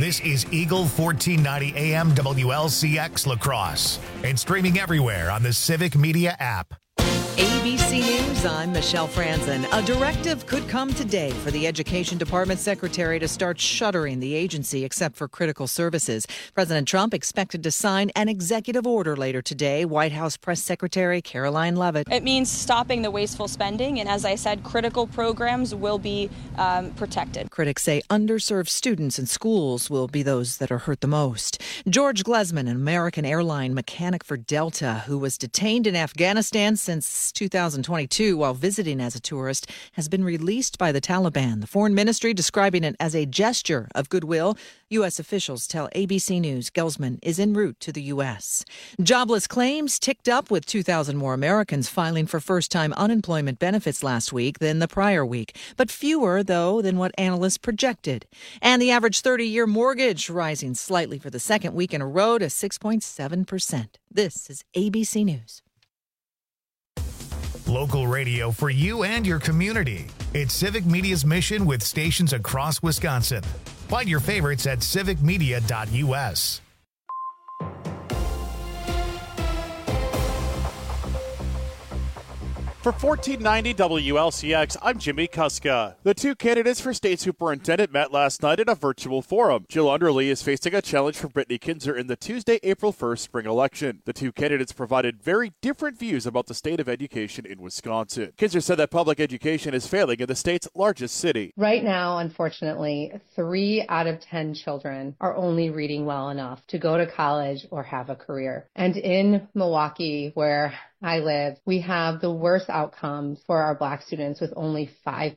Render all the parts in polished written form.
This is Eagle 1490 AM WLCX La Crosse and streaming everywhere on the Civic Media app. ABC News, I'm Michelle Franzen. A directive could come today for the Education Department Secretary to start shuttering the agency except for critical services. President Trump expected to sign an executive order later today. White House Press Secretary Caroline Leavitt. It means stopping the wasteful spending, and as I said, critical programs will be protected. Critics say underserved students in schools will be those that are hurt the most. George Glesman, an American airline mechanic for Delta, who was detained in Afghanistan since 2022 while visiting as a tourist, has been released by the Taliban. The Foreign Ministry describing it as a gesture of goodwill. U.S. officials tell ABC News Glesman is en route to the U.S. Jobless claims ticked up with 2,000 more Americans filing for first-time unemployment benefits last week than the prior week, but fewer, though, than what analysts projected. And the average 30-year mortgage rising slightly for the second week in a row to 6.7%. This is ABC News. Local radio for you and your community. It's Civic Media's mission with stations across Wisconsin. Find your favorites at civicmedia.us. For 1490 WLCX, I'm Jimmy Kuska. The two candidates for state superintendent met last night at a virtual forum. Jill Underly is facing a challenge for Brittany Kinzer in the Tuesday, April 1st spring election. The two candidates provided very different views about the state of education in Wisconsin. Kinzer said that public education is failing in the state's largest city. Right now, unfortunately, 3 out of 10 children are only reading well enough to go to college or have a career. And in Milwaukee, where I live, we have the worst outcomes for our Black students with only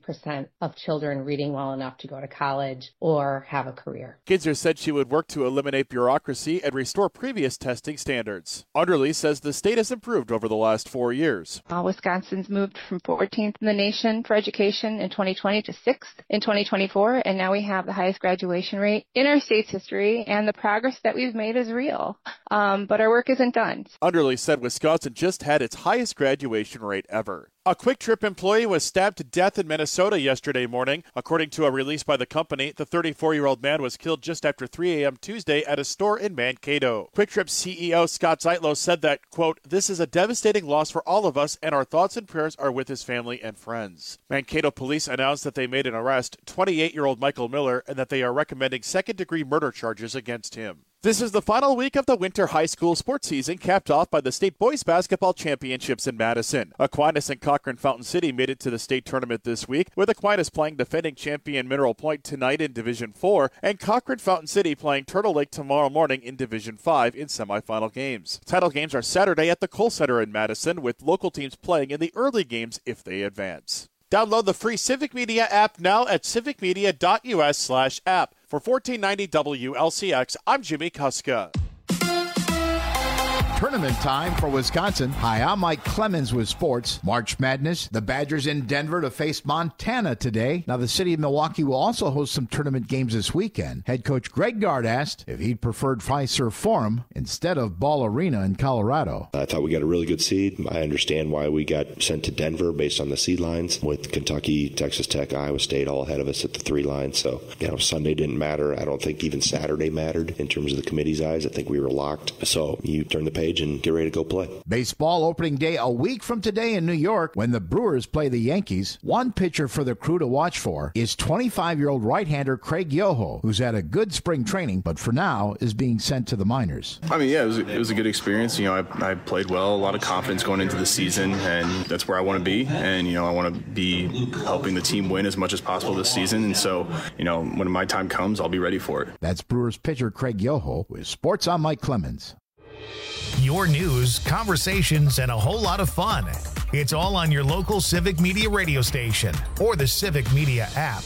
5% of children reading well enough to go to college or have a career. Kinzer said she would work to eliminate bureaucracy and restore previous testing standards. Underly says the state has improved over the last 4 years. Wisconsin's moved from 14th in the nation for education in 2020 to 6th in 2024, and now we have the highest graduation rate in our state's history, and the progress that we've made is real. But our work isn't done. Underly said Wisconsin just had its highest graduation rate ever. A Quick Trip employee was stabbed to death in Minnesota yesterday morning. According to a release by the company, the 34-year-old man was killed just after 3 a.m. Tuesday at a store in Mankato. Quick Trip CEO Scott Zeitlow said that, quote, "This is a devastating loss for all of us, and our thoughts and prayers are with his family and friends." Mankato police announced that they made an arrest, 28-year-old Michael Miller, and that they are recommending second-degree murder charges against him. This is the final week of the winter high school sports season, capped off by the state boys basketball championships in Madison. Aquinas and Cochrane Fountain City made it to the state tournament this week, with Aquinas playing defending champion Mineral Point tonight in Division 4, and Cochrane Fountain City playing Turtle Lake tomorrow morning in Division 5 in semifinal games. Title games are Saturday at the Kohl Center in Madison, with local teams playing in the early games if they advance. Download the free Civic Media app now at civicmedia.us/app. For 1490 WLCX, I'm Jimmy Kuska. Tournament time for Wisconsin. Hi, I'm Mike Clemens with sports. March Madness, the Badgers in Denver to face Montana today. Now, the city of Milwaukee will also host some tournament games this weekend. Head coach Greg Gard asked if he'd preferred Fiserv Forum instead of Ball Arena in Colorado. I thought we got a really good seed. I understand why we got sent to Denver based on the seed lines, with Kentucky, Texas Tech, Iowa State all ahead of us at the 3 lines. So, Sunday didn't matter. I don't think even Saturday mattered in terms of the committee's eyes. I think we were locked. So you turn the page and get ready to go play. Baseball opening day a week from today in New York when the Brewers play the Yankees. One pitcher for the Crew to watch for is 25-year-old right-hander Craig Yoho, who's had a good spring training, but for now is being sent to the minors. It was a good experience. I played well, a lot of confidence going into the season, and that's where I want to be. And, I want to be helping the team win as much as possible this season. And so, when my time comes, I'll be ready for it. That's Brewers pitcher Craig Yoho with Sports. I'm Mike Clemens. Your news, conversations, and a whole lot of fun. It's all on your local Civic Media radio station or the Civic Media app.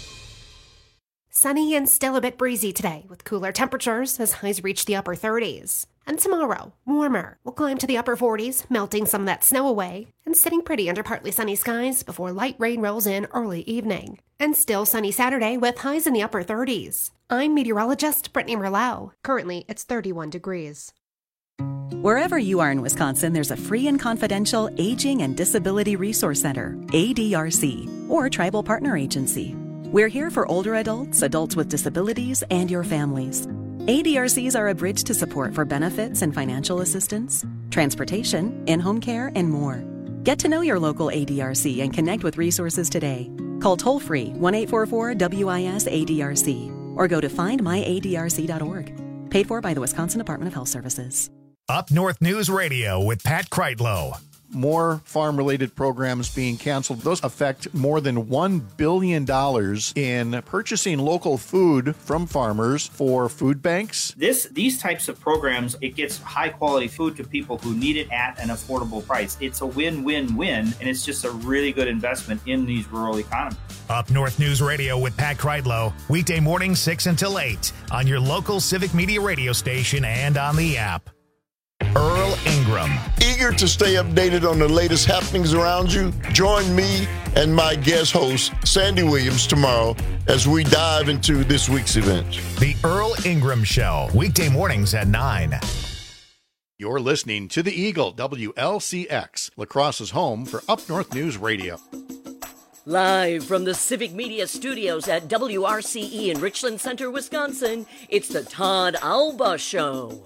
Sunny and still a bit breezy today with cooler temperatures as highs reach the upper 30s. And tomorrow, warmer. We'll climb to the upper 40s, melting some of that snow away, and sitting pretty under partly sunny skies before light rain rolls in early evening. And still sunny Saturday with highs in the upper 30s. I'm meteorologist Brittany Merlot. Currently, it's 31 degrees. Wherever you are in Wisconsin, there's a free and confidential Aging and Disability Resource Center, ADRC, or Tribal Partner Agency. We're here for older adults, adults with disabilities, and your families. ADRCs are a bridge to support for benefits and financial assistance, transportation, in-home care, and more. Get to know your local ADRC and connect with resources today. Call toll-free 1-844-WIS-ADRC or go to findmyadrc.org. Paid for by the Wisconsin Department of Health Services. Up North News Radio with Pat Kreitlow. More farm-related programs being canceled. Those affect more than $1 billion in purchasing local food from farmers for food banks. These types of programs, it gets high-quality food to people who need it at an affordable price. It's a win-win-win, and it's just a really good investment in these rural economies. Up North News Radio with Pat Kreitlow, weekday mornings 6 until 8 on your local Civic Media radio station and on the app. Earl Ingram. Eager to stay updated on the latest happenings around you? Join me and my guest host, Sandy Williams, tomorrow as we dive into this week's events. The Earl Ingram Show, weekday mornings at 9. You're listening to The Eagle, WLCX, La Crosse's home for Up North News Radio. Live from the Civic Media Studios at WRCE in Richland Center, Wisconsin, it's the Todd Alba Show.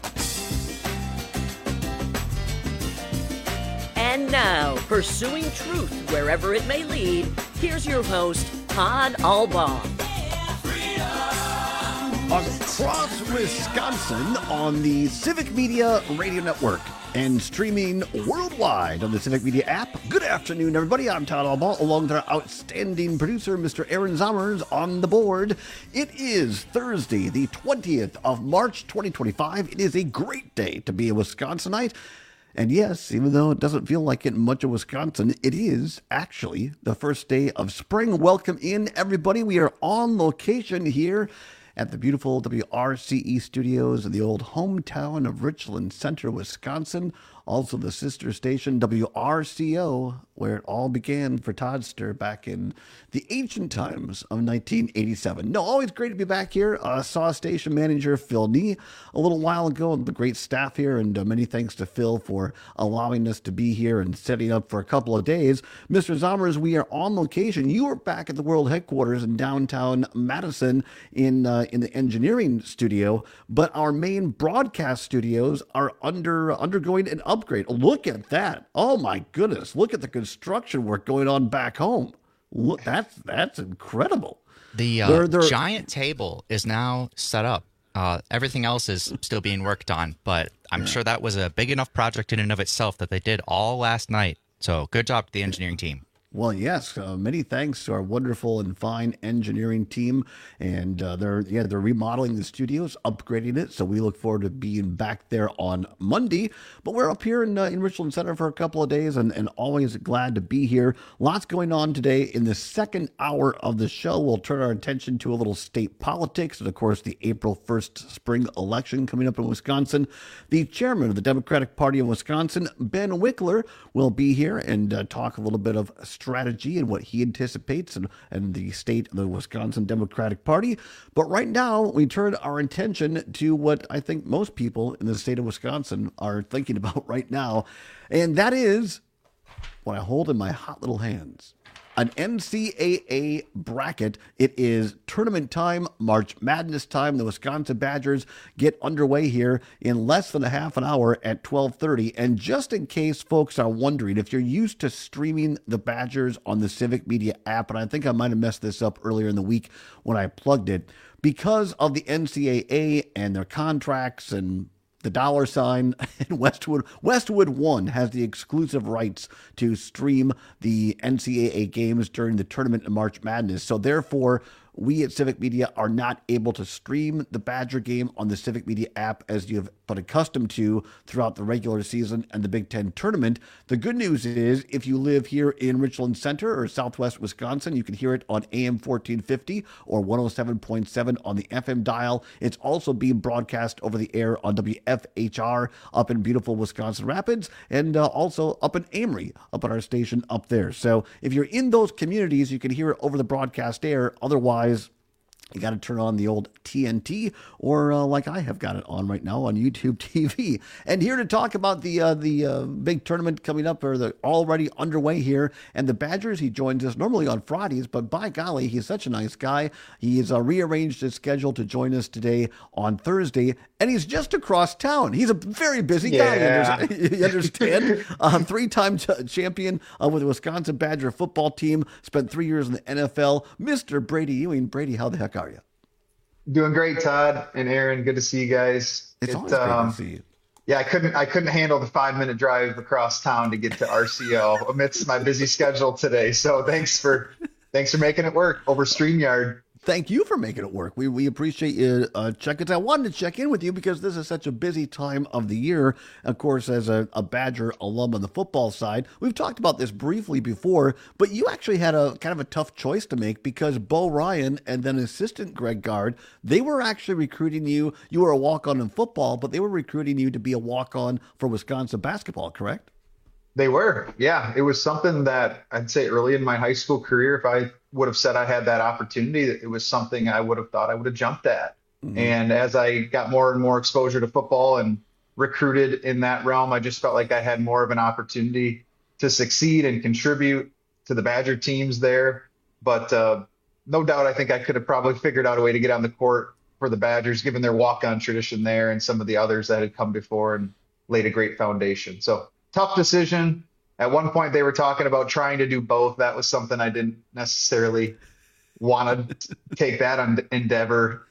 And now, pursuing truth wherever it may lead, here's your host, Todd Alba. Across Wisconsin on the Civic Media Radio Network and streaming worldwide on the Civic Media app. Good afternoon, everybody. I'm Todd Alba, along with our outstanding producer, Mr. Aaron Zommers, on the board. It is Thursday, the 20th of March, 2025. It is a great day to be a Wisconsinite. And yes, even though it doesn't feel like it in much of Wisconsin, it is actually the first day of spring. Welcome in, everybody. We are on location here at the beautiful WRCE studios in the old hometown of Richland Center, Wisconsin. Also the sister station, WRCO, where it all began for Toddster back in the ancient times of 1987. No, always great to be back here. Saw station manager Phil Nee a little while ago, and the great staff here, and many thanks to Phil for allowing us to be here and setting up for a couple of days. Mr. Zommers, we are on location. You are back at the world headquarters in downtown Madison in the engineering studio, but our main broadcast studios are undergoing an upgrade. Look at that. Oh my goodness. Look at the construction work going on back home. Look, that's incredible. The giant table is now set up. Everything else is still being worked on, but I'm sure that was a big enough project in and of itself that they did all last night. So good job to the engineering team. Well, yes, many thanks to our wonderful and fine engineering team, and they're remodeling the studios, upgrading it, so we look forward to being back there on Monday. But we're up here in Richland Center for a couple of days, and always glad to be here. Lots going on today. In the second hour of the show, we'll turn our attention to a little state politics, and of course the April 1st spring election coming up in Wisconsin. The chairman of the Democratic Party in Wisconsin, Ben Wickler, will be here and talk a little bit of strategy and what he anticipates and the state of the Wisconsin Democratic Party. But right now, we turn our attention to what I think most people in the state of Wisconsin are thinking about right now, and that is what I hold in my hot little hands. An NCAA bracket. It is tournament time, March Madness time. The Wisconsin Badgers get underway here in less than a half an hour at 12:30. And just in case folks are wondering, if you're used to streaming the Badgers on the Civic Media app, and I think I might have messed this up earlier in the week when I plugged it, because of the NCAA and their contracts and the dollar sign, and Westwood One has the exclusive rights to stream the NCAA games during the tournament in March Madness. So therefore, we at Civic Media are not able to stream the Badger game on the Civic Media app as you've been accustomed to throughout the regular season and the Big Ten tournament. The good news is, if you live here in Richland Center or Southwest Wisconsin, you can hear it on AM 1450 or 107.7 on the FM dial. It's also being broadcast over the air on WFHR up in beautiful Wisconsin Rapids, and also up in Amory, up at our station up there. So if you're in those communities, you can hear it over the broadcast air. Otherwise, You got to turn on the old TNT, or like I have got it on right now on YouTube TV. And here to talk about the big tournament coming up, or the already underway here, and the Badgers. He joins us normally on Fridays, but by golly, he's such a nice guy. He's rearranged his schedule to join us today on Thursday, and he's just across town. He's a very busy guy. You understand? Three-time champion with the Wisconsin Badger football team. Spent 3 years in the NFL. Mr. Brady Ewing. Brady, how the heck are you? Doing great, Todd and Aaron. Good to see you guys. It's always great to see you. Yeah, I couldn't handle the 5-minute drive across town to get to RCO amidst my busy schedule today. So thanks for making it work over StreamYard. Thank you for making it work. We appreciate you checking. I wanted to check in with you because this is such a busy time of the year. Of course, as a Badger alum on the football side, we've talked about this briefly before, but you actually had a kind of a tough choice to make because Bo Ryan and then assistant Greg Gard, they were actually recruiting you. You were a walk-on in football, but they were recruiting you to be a walk-on for Wisconsin basketball, correct? They were. Yeah, it was something that I'd say early in my high school career, if I would have said I had that opportunity, it was something I would have thought I would have jumped at. Mm-hmm. And as I got more and more exposure to football and recruited in that realm, I just felt like I had more of an opportunity to succeed and contribute to the Badger teams there. But no doubt, I think I could have probably figured out a way to get on the court for the Badgers, given their walk-on tradition there and some of the others that had come before and laid a great foundation. So tough decision. At one point, they were talking about trying to do both. That was something I didn't necessarily want to take that endeavor.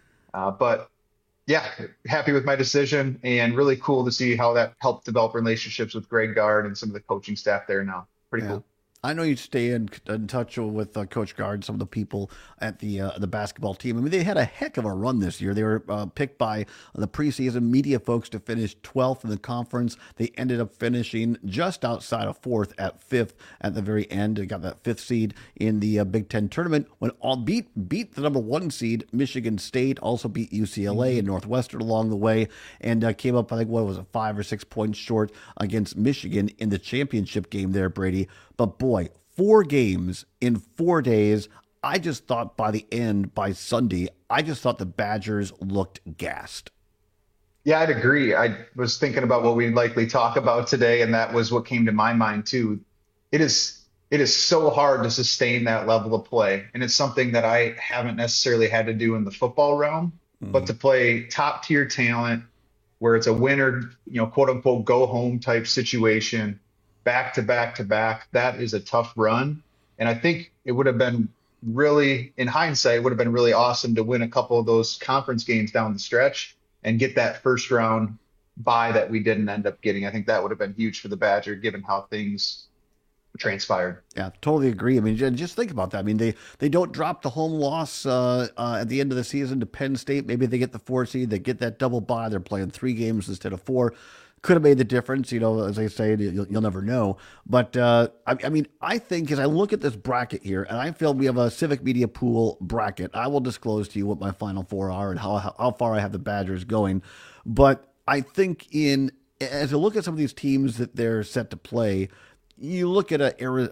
But yeah, happy with my decision and really cool to see how that helped develop relationships with Greg Gard and some of the coaching staff there now. Pretty cool. I know you stay in touch with Coach Gard, some of the people at the basketball team. I mean, they had a heck of a run this year. They were picked by the preseason media folks to finish 12th in the conference. They ended up finishing just outside of 4th at 5th at the very end. They got that 5th seed in the Big Ten tournament. When all beat the number 1 seed, Michigan State, also beat UCLA and Northwestern along the way, and came up, I think, 5 or 6 points short against Michigan in the championship game there, Brady. But boy, 4 games in 4 days. I just thought by Sunday, I just thought the Badgers looked gassed. Yeah, I'd agree. I was thinking about what we'd likely talk about today, and that was what came to my mind too. It is so hard to sustain that level of play, and it's something that I haven't necessarily had to do in the football realm, but to play top tier talent where it's a winner, quote unquote, go home type situation. Back to back to back, that is a tough run. And I think it would have been really, in hindsight, it would have been really awesome to win a couple of those conference games down the stretch and get that first round bye that we didn't end up getting. I think that would have been huge for the Badger, given how things transpired. Yeah, totally agree. I mean, just think about that. I mean, they don't drop the home loss at the end of the season to Penn State. Maybe they get the 4 seed, they get that double bye. They're playing 3 games instead of 4. Could have made the difference, as I say, you'll never know. But, I mean, I think as I look at this bracket here, and I feel we have a Civic Media Pool bracket, I will disclose to you what my Final Four are and how far I have the Badgers going. But I think as I look at some of these teams that they're set to play, you look at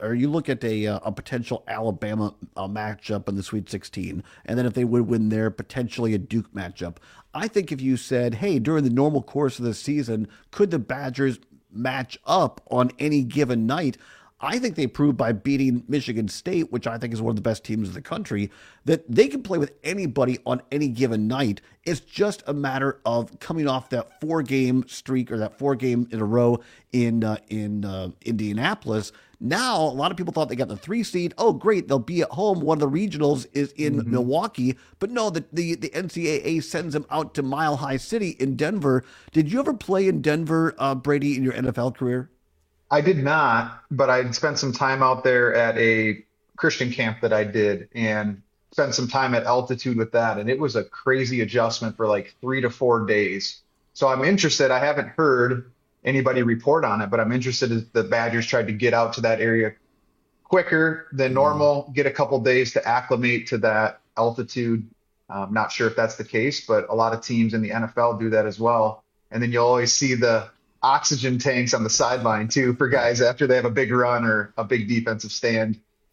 a potential Alabama matchup in the Sweet 16, and then if they would win there, potentially a Duke matchup. I think if you said, hey, during the normal course of the season, could the Badgers match up on any given night? I think they proved by beating Michigan State, which I think is one of the best teams in the country, that they can play with anybody on any given night. It's just a matter of coming off that 4-game streak or that 4 game in a row in Indianapolis. Now, a lot of people thought they got the 3 seed. Oh, great, they'll be at home. One of the regionals is in Milwaukee. But no, the NCAA sends them out to Mile High City in Denver. Did you ever play in Denver, Brady, in your NFL career? I did not, but I spent some time out there at a Christian camp that I did and spent some time at altitude with that. And it was a crazy adjustment for like 3 to 4 days. So I'm interested. I haven't heard anybody report on it, but I'm interested if the Badgers tried to get out to that area quicker than normal, get a couple days to acclimate to that altitude. I'm not sure if that's the case, but a lot of teams in the NFL do that as well. And then you'll always see the oxygen tanks on the sideline too for guys after they have a big run or a big defensive stand.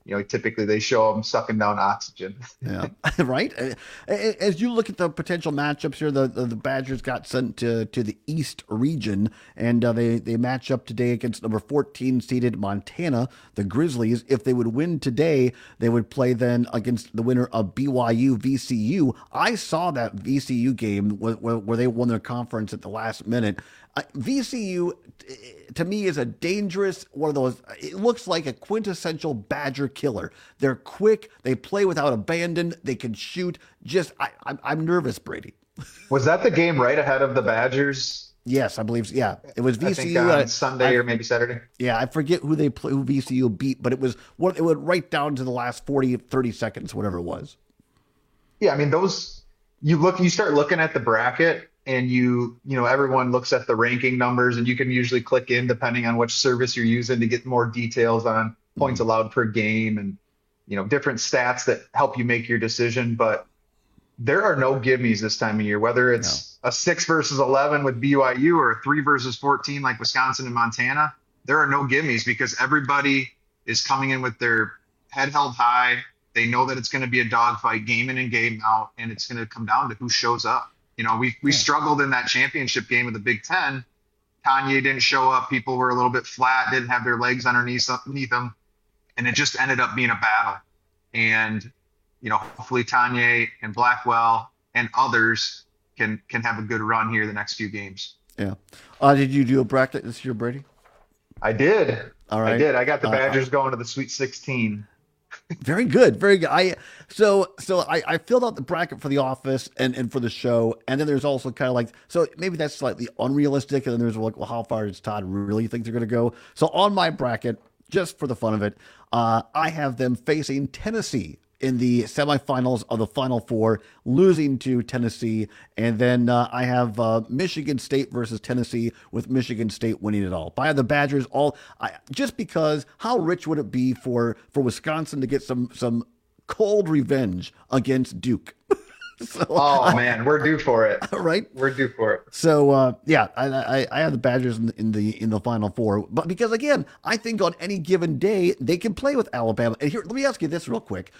typically they show them sucking down oxygen. Yeah, right. As you look at the potential matchups here, the Badgers got sent to the East region, and they match up today against number 14 seeded Montana, the Grizzlies. If they would win today, they would play then against the winner of BYU VCU. I saw that VCU game where they won their conference at the last minute. VCU, to me, is a dangerous one of those. It looks like a quintessential Badger killer. They're quick. They play without abandon. They can shoot. I'm nervous, Brady. Was that the game right ahead of the Badgers? Yes, I believe so. Yeah, it was VCU. I think on Sunday or maybe Saturday. Yeah, I forget who VCU beat, but it went right down to the last 40, 30 seconds, whatever it was. Yeah, I mean, you start looking at the bracket. And everyone looks at the ranking numbers, and you can usually click in depending on which service you're using to get more details on points allowed per game and, different stats that help you make your decision. But there are no gimmies this time of year, whether it's a 6 versus 11 with BYU or a 3 versus 14 like Wisconsin and Montana. There are no gimmies because everybody is coming in with their head held high. They know that it's going to be a dogfight game in and game out, and it's going to come down to who shows up. We struggled in that championship game of the Big Ten. Kanye didn't show up. People were a little bit flat, didn't have their legs underneath them. And it just ended up being a battle. And, hopefully Kanye and Blackwell and others can have a good run here the next few games. Yeah. Did you do a bracket this year, Brady? I did. All right. I did. I got the Badgers going to the Sweet 16. Very good, very good. So I filled out the bracket for the office and for the show, and then there's also kind of like, so maybe that's slightly unrealistic, and then there's like, well, how far does Todd really think they're going to go? So on my bracket, just for the fun of it, I have them facing Tennessee in the semifinals of the Final Four, losing to Tennessee. And then I have Michigan State versus Tennessee, with Michigan State winning it all. I have the Badgers just because how rich would it be for Wisconsin to get some cold revenge against Duke? Man, we're due for it. Right? We're due for it. So, I have the Badgers in the Final Four. But because, again, I think on any given day, they can play with Alabama. And here, let me ask you this real quick.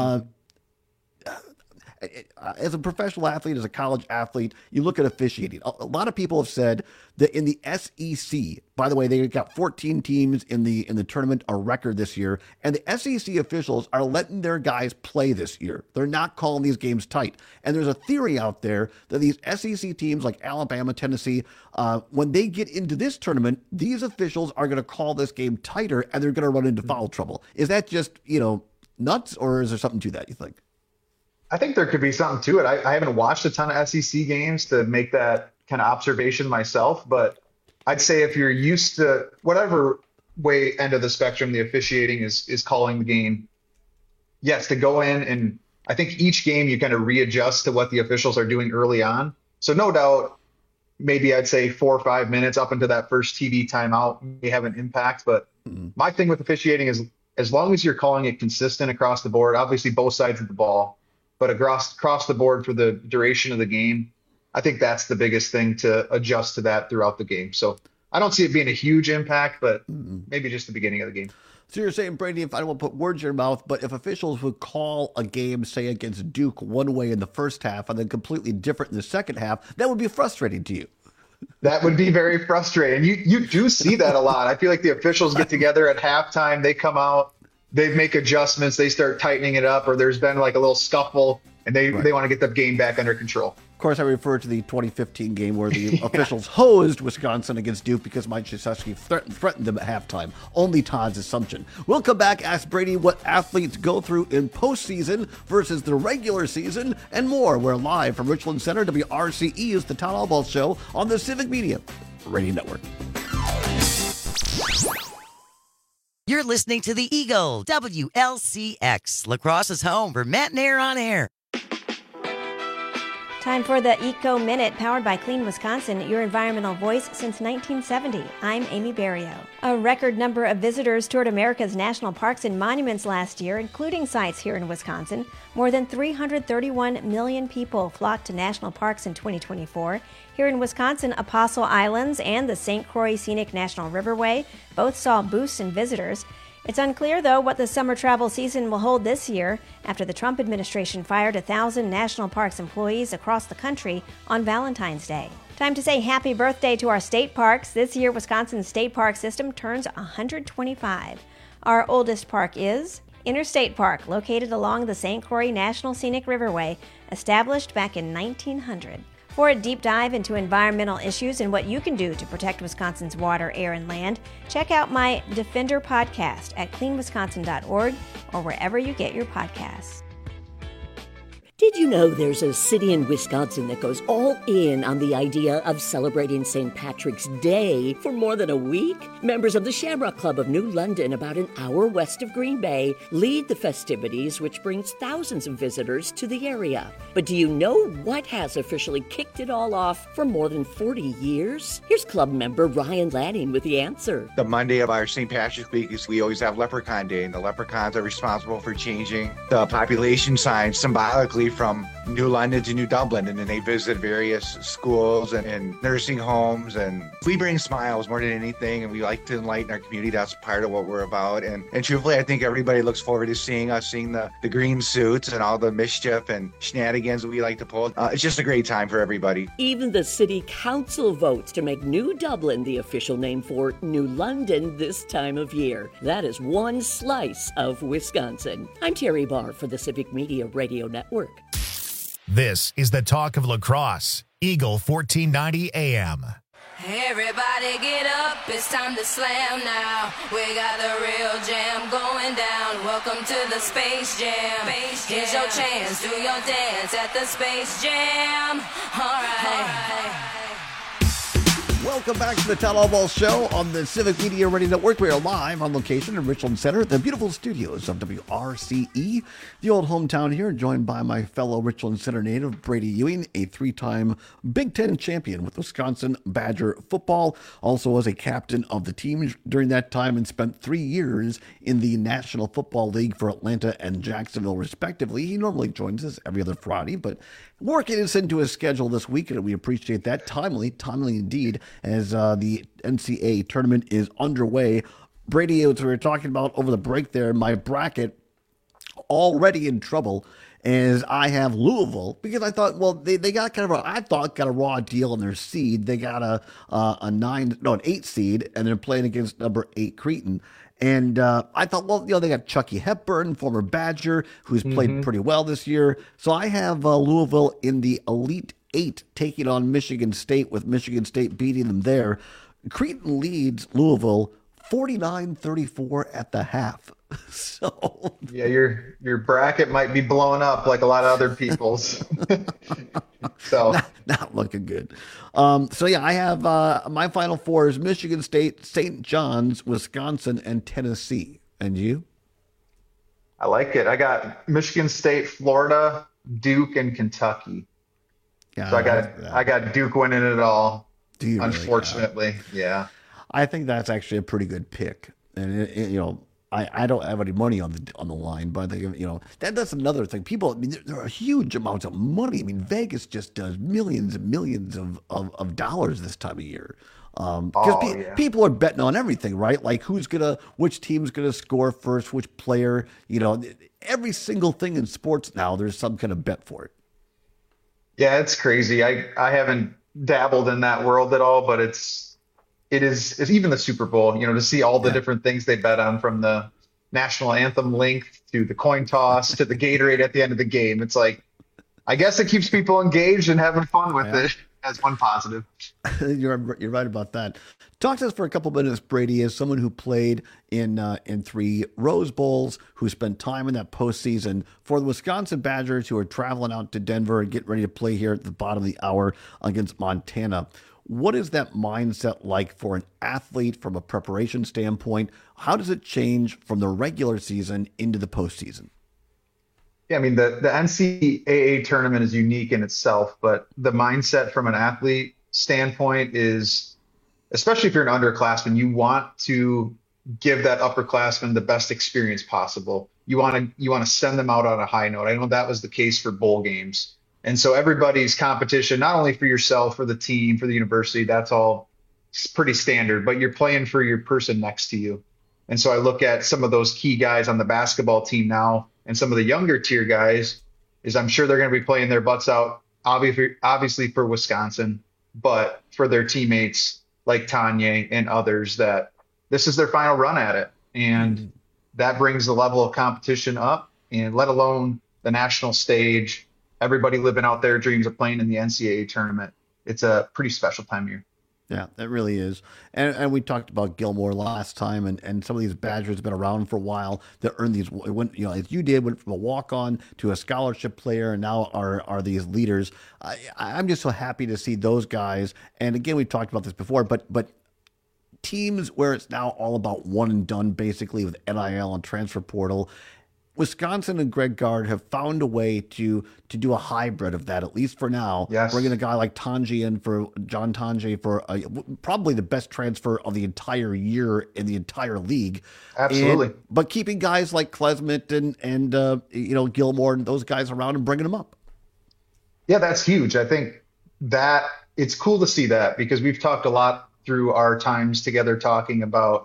As a professional athlete, as a college athlete, you look at officiating. A lot of people have said that in the SEC, by the way, they got 14 teams in the tournament, a record this year, and the SEC officials are letting their guys play this year. They're not calling these games tight. And there's a theory out there that these SEC teams like Alabama, Tennessee, when they get into this tournament, these officials are going to call this game tighter, and they're going to run into foul trouble. Is that just, nuts, or is there something to that, you think? I think there could be something to it. I haven't watched a ton of SEC games to make that kind of observation myself, but I'd say if you're used to whatever way end of the spectrum the officiating is calling the game, yes, to go in, and I think each game you kind of readjust to what the officials are doing early on. So no doubt, maybe I'd say 4 or 5 minutes up into that first TV timeout may have an impact. But my thing with officiating is, as long as you're calling it consistent across the board, obviously both sides of the ball, but across the board for the duration of the game, I think that's the biggest thing to adjust to that throughout the game. So I don't see it being a huge impact, but maybe just the beginning of the game. So you're saying, Brady, if I don't want to put words in your mouth, but if officials would call a game, say, against Duke one way in the first half and then completely different in the second half, that would be frustrating to you. That would be very frustrating. You do see that a lot. I feel like the officials get together at halftime, they come out, they make adjustments, they start tightening it up, or there's been like a little scuffle, and they want to get the game back under control. Of course, I refer to the 2015 game where the officials hosed Wisconsin against Duke because Mike Krzyzewski threatened them at halftime. Only Todd's assumption. We'll come back, ask Brady what athletes go through in postseason versus the regular season, and more. We're live from Richland Center. WRCE is the Todd Albaugh Show on the Civic Media Radio Network. You're listening to the Eagle, WLCX, Lacrosse's home for Matinee on Air. Time for the Eco Minute, powered by Clean Wisconsin, your environmental voice since 1970. I'm Amy Barrio. A record number of visitors toured America's national parks and monuments last year, including sites here in Wisconsin. More than 331 million people flocked to national parks in 2024. Here in Wisconsin, Apostle Islands and the St. Croix Scenic National Riverway both saw boosts in visitors. It's unclear, though, what the summer travel season will hold this year after the Trump administration fired 1,000 national parks employees across the country on Valentine's Day. Time to say happy birthday to our state parks. This year, Wisconsin's state park system turns 125. Our oldest park is Interstate Park, located along the St. Croix National Scenic Riverway, established back in 1900. For a deep dive into environmental issues and what you can do to protect Wisconsin's water, air, and land, check out my Defender podcast at cleanwisconsin.org or wherever you get your podcasts. Did you know there's a city in Wisconsin that goes all in on the idea of celebrating St. Patrick's Day for more than a week? Members of the Shamrock Club of New London, about an hour west of Green Bay, lead the festivities, which brings thousands of visitors to the area. But do you know what has officially kicked it all off for more than 40 years? Here's club member Ryan Lanning with the answer. The Monday of our St. Patrick's Week is we always have Leprechaun Day, and the leprechauns are responsible for changing the population signs symbolically from New London to New Dublin, and then they visit various schools and nursing homes, and we bring smiles more than anything, and we like to enlighten our community. That's part of what we're about, and truthfully, I think everybody looks forward to seeing the green suits and all the mischief and shenanigans we like to pull. It's just a great time for everybody. Even the city council votes to make New Dublin the official name for New London this time of year. That is one slice of Wisconsin. I'm Terry Barr for the Civic Media Radio Network. This is the talk of lacrosse. Eagle 1490 AM. Everybody get up, it's time to slam now. We got the real jam going down. Welcome to the Space Jam. Here's your chance, do your dance at the Space Jam. All right. Welcome back to the Todd Allball Show on the Civic Media Radio Network. We are live on location in Richland Center, the beautiful studios of WRCE, the old hometown here, joined by my fellow Richland Center native, Brady Ewing, a three-time Big Ten champion with Wisconsin Badger football, also was a captain of the team during that time and spent 3 years in the National Football League for Atlanta and Jacksonville, respectively. He normally joins us every other Friday, but working us into his schedule this week, and we appreciate that. Timely indeed, as the NCAA tournament is underway. Brady, as we were talking about over the break there, my bracket already in trouble as I have Louisville, because I thought, well, they got got a raw deal in their seed. They got an 8 seed, and they're playing against number 8 Cretin. And I thought, well, they got Chucky Hepburn, former Badger, who's played pretty well this year. So I have Louisville in the Elite 8 taking on Michigan State, with Michigan State beating them there. Cretin leads Louisville 49-34 at the half. So yeah, your bracket might be blowing up like a lot of other people's. So not looking good. So yeah, I have my final four is Michigan State, St. John's, Wisconsin, and Tennessee. And you? I like it. I got Michigan State, Florida, Duke, and Kentucky. Yeah, so I got Duke winning it all. Do you? Unfortunately, really? Yeah. I think that's actually a pretty good pick, and I don't have any money on the line, but I think, that's another thing. People, there are huge amounts of money. I mean, Vegas just does millions and millions of dollars this time of year. Because people are betting on everything, right? Like which team's gonna score first, which player. Every single thing in sports now, there's some kind of bet for it. Yeah, it's crazy. I haven't dabbled in that world at all, but it's even the Super Bowl, to see all the different things they bet on, from the national anthem length to the coin toss to the Gatorade at the end of the game. It's like, I guess it keeps people engaged and having fun with it. That's one positive. You're right about that. Talk to us for a couple minutes, Brady, as someone who played in 3 Rose Bowls, who spent time in that postseason for the Wisconsin Badgers, who are traveling out to Denver and getting ready to play here at the bottom of the hour against Montana. What is that mindset like for an athlete from a preparation standpoint? How does it change from the regular season into the postseason? Yeah, I mean, the NCAA tournament is unique in itself, but the mindset from an athlete standpoint is, especially if you're an underclassman, you want to give that upperclassman the best experience possible. You want to send them out on a high note. I know that was the case for bowl games. And so everybody's competition, not only for yourself, for the team, for the university, that's all pretty standard, but you're playing for your person next to you. And so I look at some of those key guys on the basketball team now and some of the younger tier guys is I'm sure they're going to be playing their butts out, obviously for Wisconsin, but for their teammates like Tanya and others that this is their final run at it. And that brings the level of competition up, and let alone the national stage, everybody living out their dreams of playing in the NCAA tournament. It's a pretty special time of year. Yeah, it really is. And we talked about Gilmore last time, and some of these Badgers have been around for a while that earned these, as you did, went from a walk-on to a scholarship player, and now are these leaders. I'm just so happy to see those guys. And again, we talked about this before, but teams where it's now all about one and done, basically, with NIL and transfer portal. Wisconsin and Greg Gard have found a way to do a hybrid of that, at least for now. Yes. Bringing a guy like Tanji in for John Tanji for probably the best transfer of the entire year in the entire league. Absolutely. But keeping guys like Klesmit and Gilmore and those guys around and bringing them up. Yeah, that's huge. I think that it's cool to see that, because we've talked a lot through our times together talking about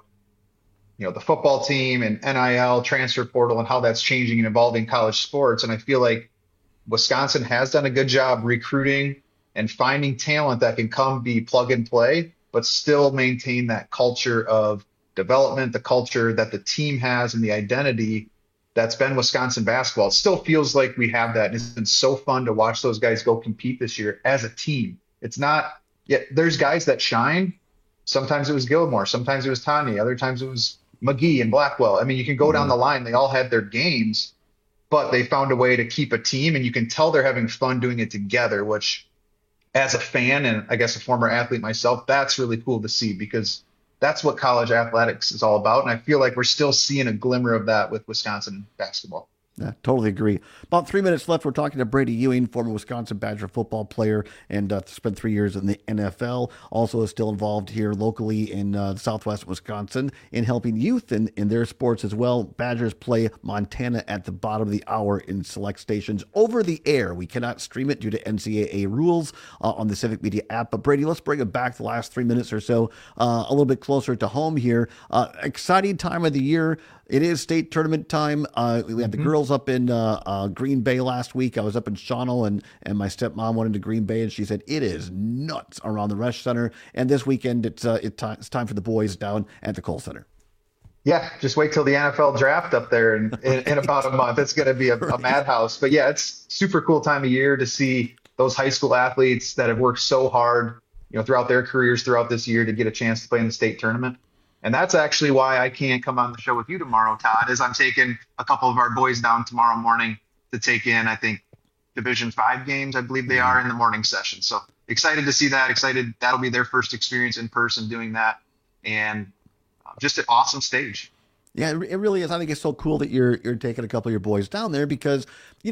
the football team and NIL, transfer portal, and how that's changing and evolving college sports. And I feel like Wisconsin has done a good job recruiting and finding talent that can come be plug and play, but still maintain that culture of development, the culture that the team has and the identity that's been Wisconsin basketball. It still feels like we have that. And it's been so fun to watch those guys go compete this year as a team. It's not yet. There's guys that shine. Sometimes it was Gilmore. Sometimes it was Tanya. Other times it was McGee and Blackwell. I mean, you can go down the line. They all had their games, but they found a way to keep a team, and you can tell they're having fun doing it together, which as a fan and I guess a former athlete myself, that's really cool to see, because that's what college athletics is all about. And I feel like we're still seeing a glimmer of that with Wisconsin basketball. Yeah, totally agree. About 3 minutes left. We're talking to Brady Ewing, former Wisconsin Badger football player, and spent 3 years in the NFL. Also is still involved here locally in southwest Wisconsin in helping youth in their sports as well. Badgers play Montana at the bottom of the hour in select stations over the air. We cannot stream it due to NCAA rules on the Civic Media app. But Brady, let's bring it back the last 3 minutes or so, a little bit closer to home here. Exciting time of the year. It is state tournament time. We had the girls up in Green Bay last week. I was up in Shawano, and my stepmom went into Green Bay, and she said it is nuts around the Resch Center. And this weekend, it's time for the boys down at the Kohl Center. Yeah, just wait till the NFL draft up there in about a month. It's going to be a madhouse. But yeah, it's super cool time of year to see those high school athletes that have worked so hard, throughout their careers throughout this year to get a chance to play in the state tournament. And that's actually why I can't come on the show with you tomorrow, Todd, is I'm taking a couple of our boys down tomorrow morning to take in, I think, Division 5 games, I believe they are, in the morning session. So excited to see that. Excited that'll be their first experience in person doing that. And just an awesome stage. Yeah, it really is. I think it's so cool that you're taking a couple of your boys down there, because,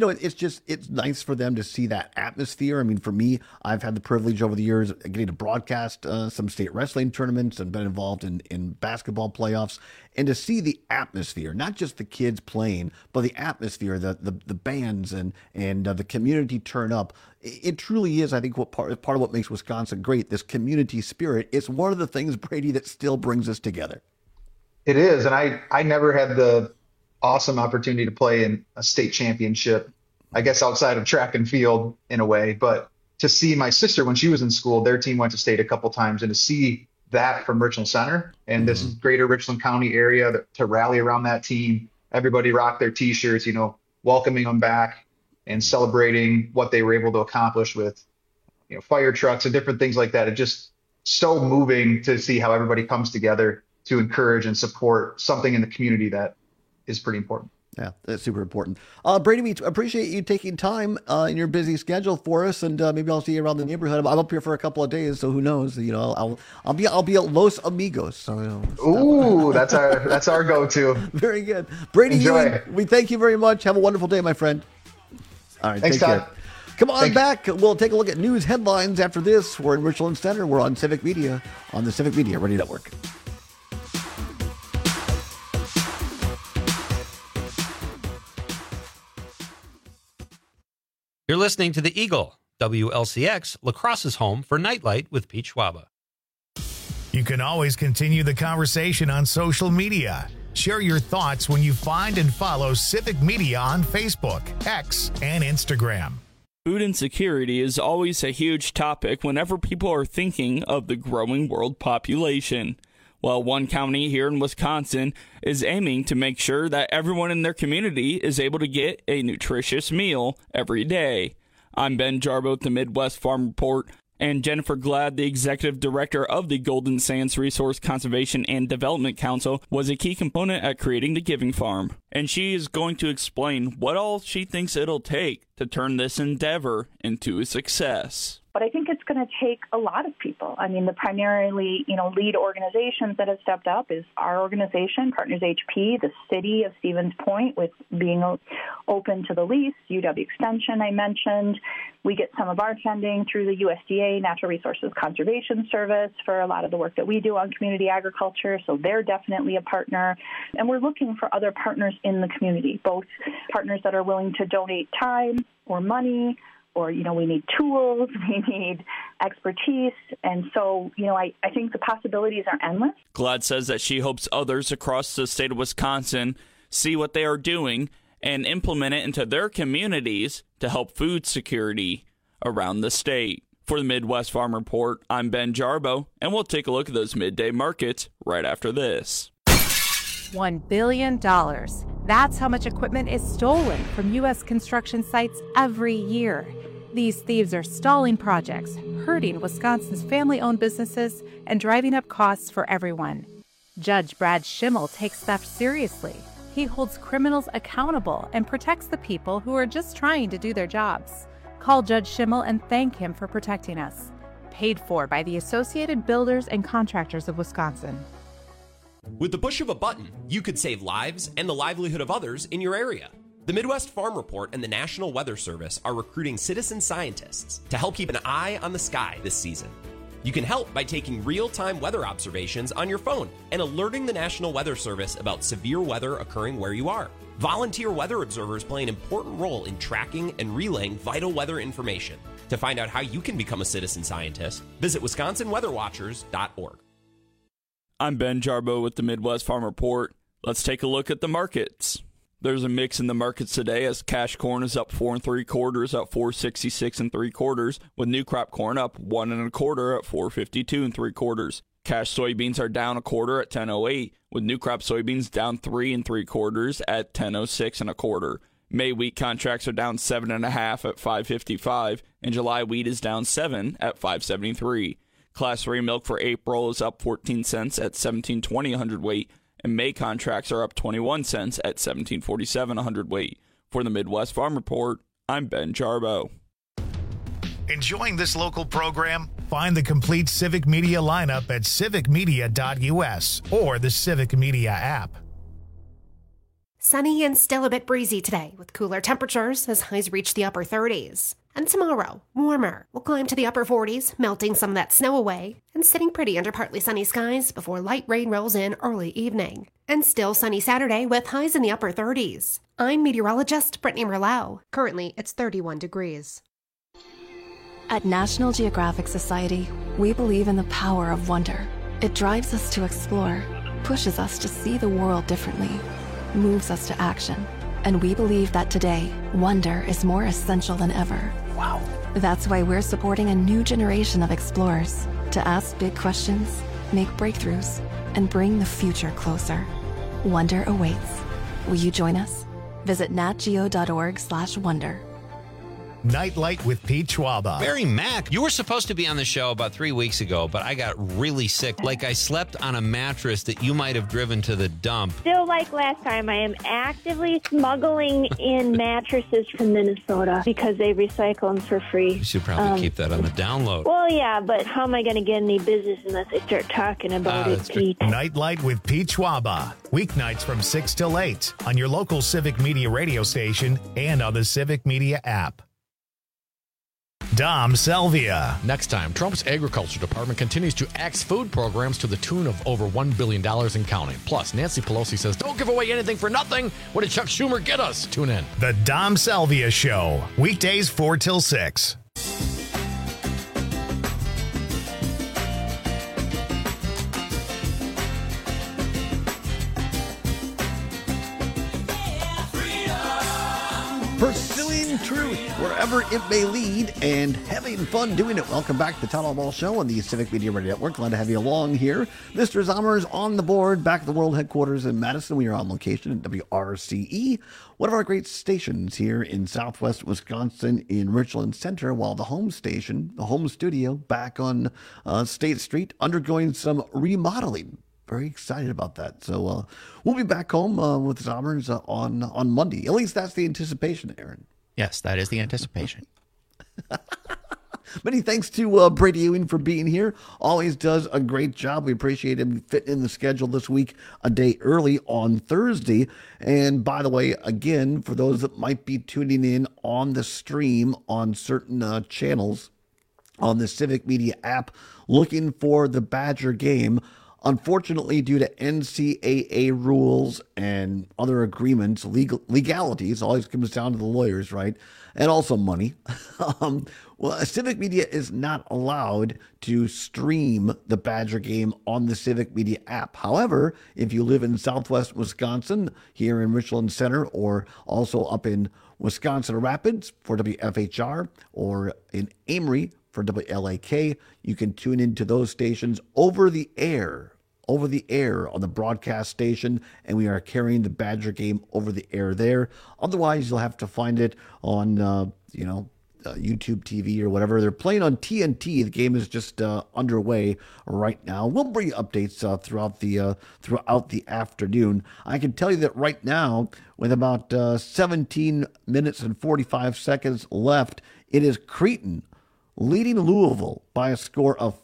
it's nice for them to see that atmosphere. I mean, for me, I've had the privilege over the years of getting to broadcast some state wrestling tournaments and been involved in basketball playoffs, and to see the atmosphere, not just the kids playing, but the atmosphere, the bands and the community turn up. It truly is, I think, what part of what makes Wisconsin great, this community spirit. It's one of the things, Brady, that still brings us together. It is, and I never had the awesome opportunity to play in a state championship, I guess outside of track and field in a way, but to see my sister when she was in school, their team went to state a couple times, and to see that from Richland Center, and this is greater Richland County area, to rally around that team, everybody rocked their T-shirts, welcoming them back and celebrating what they were able to accomplish with, fire trucks and different things like that. It just so moving to see how everybody comes together to encourage and support something in the community that is pretty important. Yeah, that's super important. Brady, we appreciate you taking time in your busy schedule for us, and maybe I'll see you around the neighborhood. I'm up here for a couple of days, so who knows? I'll be at Los Amigos. So ooh, that's our go-to. Very good, Brady. Ewing, we thank you very much. Have a wonderful day, my friend. All right, thanks, take Todd. care. Come on back. We'll take a look at news headlines after this. We're in Richland Center. We're on Civic Media on the Civic Media Radio Network. You're listening to The Eagle, WLCX, La Crosse's home for Nightlight with Pete Schwaba. You can always continue the conversation on social media. Share your thoughts when you find and follow Civic Media on Facebook, X, and Instagram. Food insecurity is always a huge topic whenever people are thinking of the growing world population. Well, one county here in Wisconsin is aiming to make sure that everyone in their community is able to get a nutritious meal every day. I'm Ben Jarbo with the Midwest Farm Report, and Jennifer Glad, the executive director of the Golden Sands Resource Conservation and Development Council, was a key component at creating the Giving Farm. And she is going to explain what all she thinks it'll take to turn this endeavor into a success. But I think it's going to take a lot of people. I mean, the primarily, lead organizations that have stepped up is our organization, Partners HP, the city of Stevens Point, with being open to the lease, UW Extension I mentioned. We get some of our funding through the USDA Natural Resources Conservation Service for a lot of the work that we do on community agriculture, so they're definitely a partner. And we're looking for other partners in the community, both partners that are willing to donate time or money, or, we need tools, we need expertise. And so, I think the possibilities are endless. Glad says that she hopes others across the state of Wisconsin see what they are doing and implement it into their communities to help food security around the state. For the Midwest Farm Report, I'm Ben Jarbo, and we'll take a look at those midday markets right after this. $1 billion. That's how much equipment is stolen from U.S. construction sites every year. These thieves are stalling projects, hurting Wisconsin's family-owned businesses, and driving up costs for everyone. Judge Brad Schimmel takes theft seriously. He holds criminals accountable and protects the people who are just trying to do their jobs. Call Judge Schimmel and thank him for protecting us. Paid for by the Associated Builders and Contractors of Wisconsin. With the push of a button, you could save lives and the livelihood of others in your area. The Midwest Farm Report and the National Weather Service are recruiting citizen scientists to help keep an eye on the sky this season. You can help by taking real-time weather observations on your phone and alerting the National Weather Service about severe weather occurring where you are. Volunteer weather observers play an important role in tracking and relaying vital weather information. To find out how you can become a citizen scientist, visit WisconsinWeatherWatchers.org. I'm Ben Jarbo with the Midwest Farm Report. Let's take a look at the markets. There's a mix in the markets today as cash corn is up 4 3/4 at $4.66 3/4, with new crop corn up 1 1/4 at $4.52 3/4. Cash soybeans are down 1/4 at $10.08, with new crop soybeans down 3 3/4 at $10.06 1/4. May wheat contracts are down 7 1/2 at $5.55, and July wheat is down 7 at $5.73. Class 3 milk for April is up 14 cents at $17.20 a hundredweight, and May contracts are up 21 cents at $17.47 a hundredweight. For the Midwest Farm Report, I'm Ben Jarbo. Enjoying this local program? Find the complete Civic Media lineup at civicmedia.us or the Civic Media app. Sunny and still a bit breezy today, with cooler temperatures as highs reach the upper 30s. And tomorrow, warmer. We'll climb to the upper 40s, melting some of that snow away, and sitting pretty under partly sunny skies before light rain rolls in early evening. And still sunny Saturday with highs in the upper 30s. I'm meteorologist Brittany Merlot. Currently, it's 31 degrees. At National Geographic Society, we believe in the power of wonder. It drives us to explore, pushes us to see the world differently, moves us to action. And we believe that today, wonder is more essential than ever. Wow. That's why we're supporting a new generation of explorers to ask big questions, make breakthroughs, and bring the future closer. Wonder awaits. Will you join us? Visit natgeo.org/wonder. Nightlight with Pete Schwaba. Barry Mack, you were supposed to be on the show about 3 weeks ago, but I got really sick. Like I slept on a mattress that you might have driven to the dump. Still like last time, I am actively smuggling in mattresses from Minnesota because they recycle them for free. You should probably keep that on the download. Well, yeah, but how am I going to get any business unless I start talking about it, Pete? Nightlight with Pete Schwaba. Weeknights from 6 till 8 on your local Civic Media radio station and on the Civic Media app. Dom Selvia. Next time, Trump's Agriculture Department continues to axe food programs to the tune of over $1 billion and counting. Plus, Nancy Pelosi says, don't give away anything for nothing. What did Chuck Schumer get us? Tune in. The Dom Selvia Show. Weekdays 4 till 6. Pursuing truth wherever it may lead and having fun doing it. Welcome back to the Town Hall Ball Show on the Civic Media Radio Network. Glad to have you along here. Mr. Zommers on the board, back at the World Headquarters in Madison. We are on location at WRCE, one of our great stations here in Southwest Wisconsin in Richland Center, while the home station, the home studio, back on State Street, undergoing some remodeling. Very excited about that. So we'll be back home with Zommers on Monday. At least that's the anticipation, Aaron. Yes, that is the anticipation. Many thanks to Brady Ewing for being here. Always does a great job. We appreciate him fitting in the schedule this week a day early on Thursday. And by the way, again, for those that might be tuning in on the stream on certain channels on the Civic Media app looking for the Badger game, unfortunately, due to NCAA rules and other agreements, legalities, always comes down to the lawyers, right? And also money. Civic Media is not allowed to stream the Badger game on the Civic Media app. However, if you live in Southwest Wisconsin, here in Richland Center, or also up in Wisconsin Rapids for WFHR, or in Amory for WLAK, you can tune into those stations over the air on the broadcast station, and we are carrying the Badger game over the air there. Otherwise, you'll have to find it on, YouTube TV or whatever. They're playing on TNT. The game is just underway right now. We'll bring you updates throughout the afternoon. I can tell you that right now, with about 17 minutes and 45 seconds left, it is Cretin leading Louisville by a score of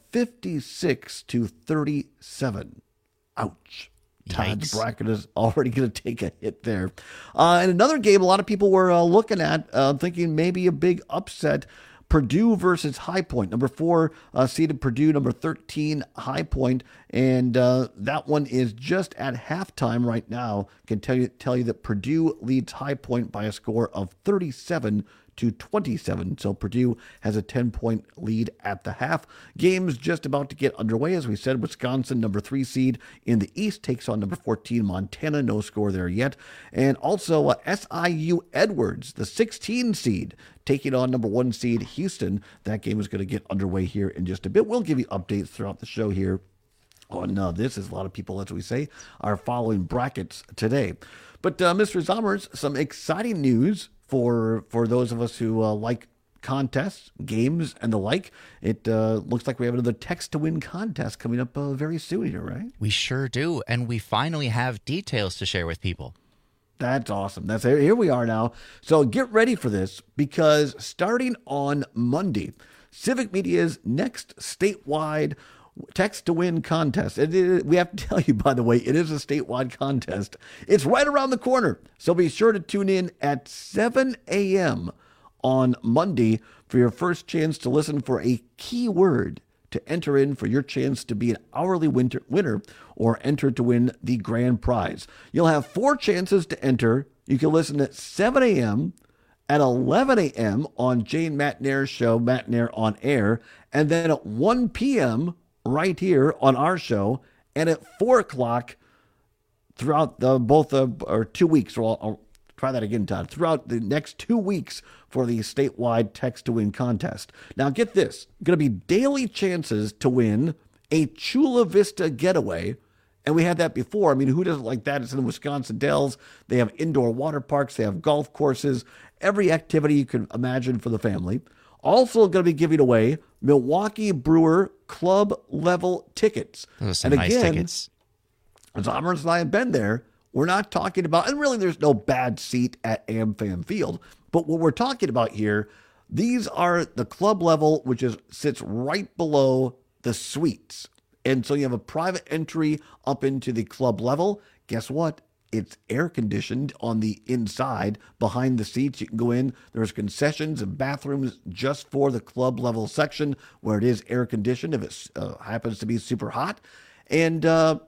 56-37. Ouch. Todd's bracket is already going to take a hit there. And another game a lot of people were looking at, thinking maybe a big upset, Purdue versus High Point. Number 4 seeded Purdue, number 13 High Point, and that one is just at halftime right now. Can tell you that Purdue leads High Point by a score of 37-27. So Purdue has a 10-point lead at the half. Game's just about to get underway. As we said, Wisconsin, number 3 seed in the East, takes on number 14 Montana. No score there yet. And also SIU Edwards, the 16 seed, taking on number 1 seed Houston. That game is going to get underway here in just a bit. We'll give you updates throughout the show here on this, as a lot of people, as we say, are following brackets today. But Mr. Zommers, some exciting news for those of us who like contests, games, and the like. It looks like we have another text to win contest coming up very soon here, right? We sure do, and we finally have details to share with people. That's awesome. Here we are now. So get ready for this, because starting on Monday, Civic Media's next statewide text to win contest. We have to tell you, by the way, it is a statewide contest. It's right around the corner. So be sure to tune in at 7 a.m. on Monday for your first chance to listen for a keyword to enter in for your chance to be an hourly winner or enter to win the grand prize. You'll have 4 chances to enter. You can listen at 7 a.m., at 11 a.m. on Jane Matt Nair's show, Matt Nair on Air, and then at 1 p.m. right here on our show, and at 4 o'clock throughout both 2 weeks. So I'll try that again, Todd. Throughout the next 2 weeks for the statewide text to win contest. Now get this, going to be daily chances to win a Chula Vista getaway. And we had that before. I mean, who doesn't like that? It's in the Wisconsin Dells. They have indoor water parks. They have golf courses. Every activity you can imagine for the family. Also going to be giving away Milwaukee Brewer club level tickets. Those are some nice tickets. As Zommers and I have been there, we're not talking about, and really there's no bad seat at AmFam Field, but what we're talking about here, these are the club level, which sits right below the suites. And so you have a private entry up into the club level. Guess what? It's air conditioned on the inside behind the seats. You can go in. There's concessions and bathrooms just for the club level section where it is air conditioned if it happens to be super hot. And,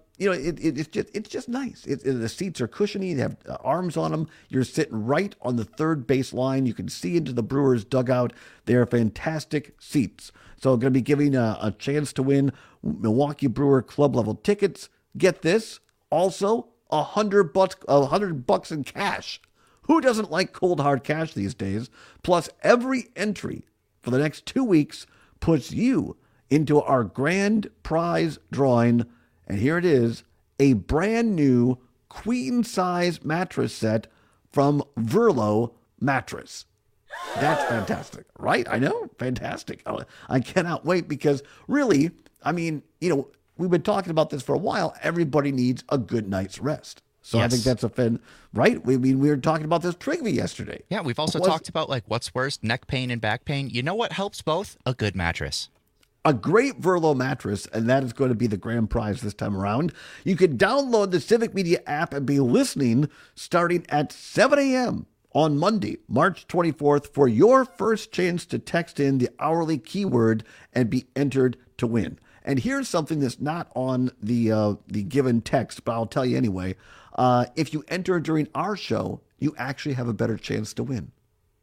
it's just nice. The seats are cushiony. They have arms on them. You're sitting right on the third base line. You can see into the Brewers dugout. They're fantastic seats. So I'm going to be giving a chance to win Milwaukee Brewer club level tickets. Get this. Also, $100 in cash Who doesn't like cold hard cash these days? Plus, every entry for the next 2 weeks puts you into our grand prize drawing. And here it is, a brand new queen-size mattress set from Verlo Mattress. That's fantastic, right? I know, fantastic. I cannot wait because really, I mean, we've been talking about this for a while. Everybody needs a good night's rest. So yes. I think that's right? We were talking about this trivia yesterday. Yeah, we've also talked about what's worse, neck pain and back pain. You know what helps both? A good mattress. A great Verlo mattress, and that is going to be the grand prize this time around. You can download the Civic Media app and be listening starting at 7 a.m. on Monday, March 24th, for your first chance to text in the hourly keyword and be entered to win. And here's something that's not on the given text, but I'll tell you anyway. If you enter during our show, you actually have a better chance to win.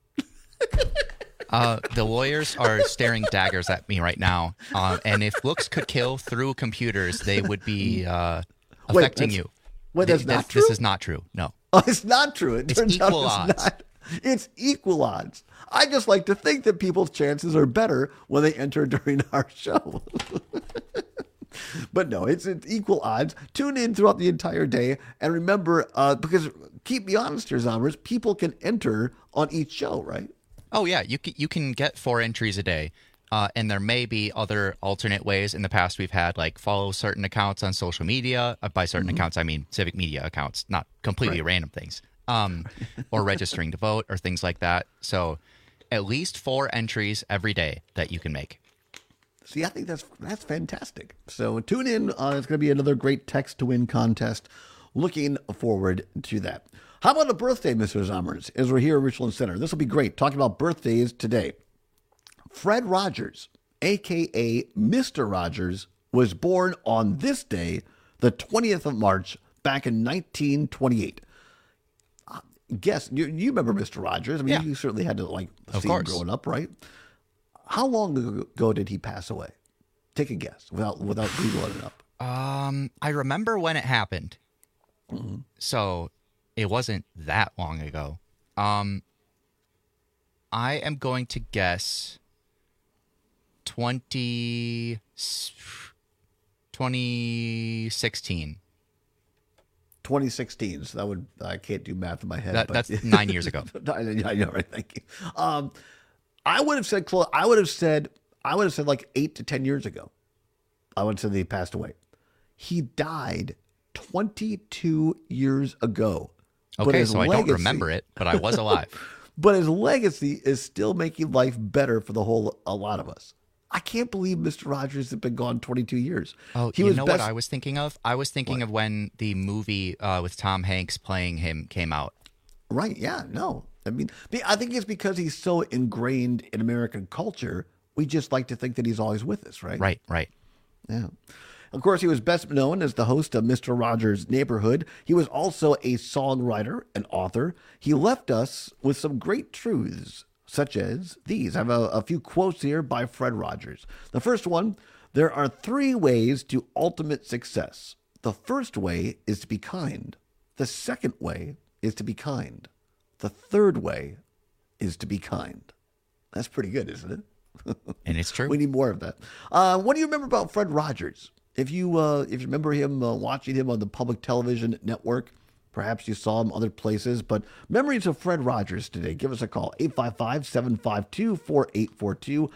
The lawyers are staring daggers at me right now. And if looks could kill through computers, they would be affecting you. Wait, that's not true? This is not true. No. Oh, it's not true. It turns equal out odds. It's equal odds. I just like to think that people's chances are better when they enter during our show. But no, it's equal odds. Tune in throughout the entire day. And remember, because keep me honest here, Zombers, people can enter on each show, right? Oh, yeah. You can get 4 entries a day. And there may be other alternate ways. In the past, we've had follow certain accounts on social media. By certain accounts, I mean Civic Media accounts, not completely random things. Or registering to vote or things like that. So at least 4 entries every day that you can make. See, I think that's fantastic. So tune in. It's going to be another great text to win contest. Looking forward to that. How about a birthday, Mr. Zommers, as we're here at Richland Center? This will be great. Talking about birthdays today. Fred Rogers, a.k.a. Mr. Rogers, was born on this day, the 20th of March, back in 1928. Guess, you remember Mr. Rogers. I mean, you certainly had to see him growing up, right? How long ago did he pass away? Take a guess without Googling it up. I remember when it happened. Mm-hmm. So it wasn't that long ago. I am going to guess 2016. 2016. So I can't do math in my head. That's 9 years ago. I know, right? Thank you. I would have said close. I would have said 8 to 10 years ago. I would have said that he passed away. He died 22 years ago. Okay, so I don't remember it, but I was alive. But his legacy is still making life better for a lot of us. I can't believe Mr. Rogers has been gone 22 years. Oh, what I was thinking of? I was thinking of when the movie with Tom Hanks playing him came out. Right, yeah, no. I mean, I think it's because he's so ingrained in American culture, we just like to think that he's always with us, right? Right. Yeah. Of course, he was best known as the host of Mr. Rogers' Neighborhood. He was also a songwriter and author. He left us with some great truths, such as these. I have a few quotes here by Fred Rogers. The first one, there are 3 ways to ultimate success. The first way is to be kind. The second way is to be kind. The third way is to be kind. That's pretty good, isn't it? And it's true. We need more of that. What do you remember about Fred Rogers? If you remember him, watching him on the public television network, perhaps you saw him other places, but memories of Fred Rogers today. Give us a call, 855-752-4842,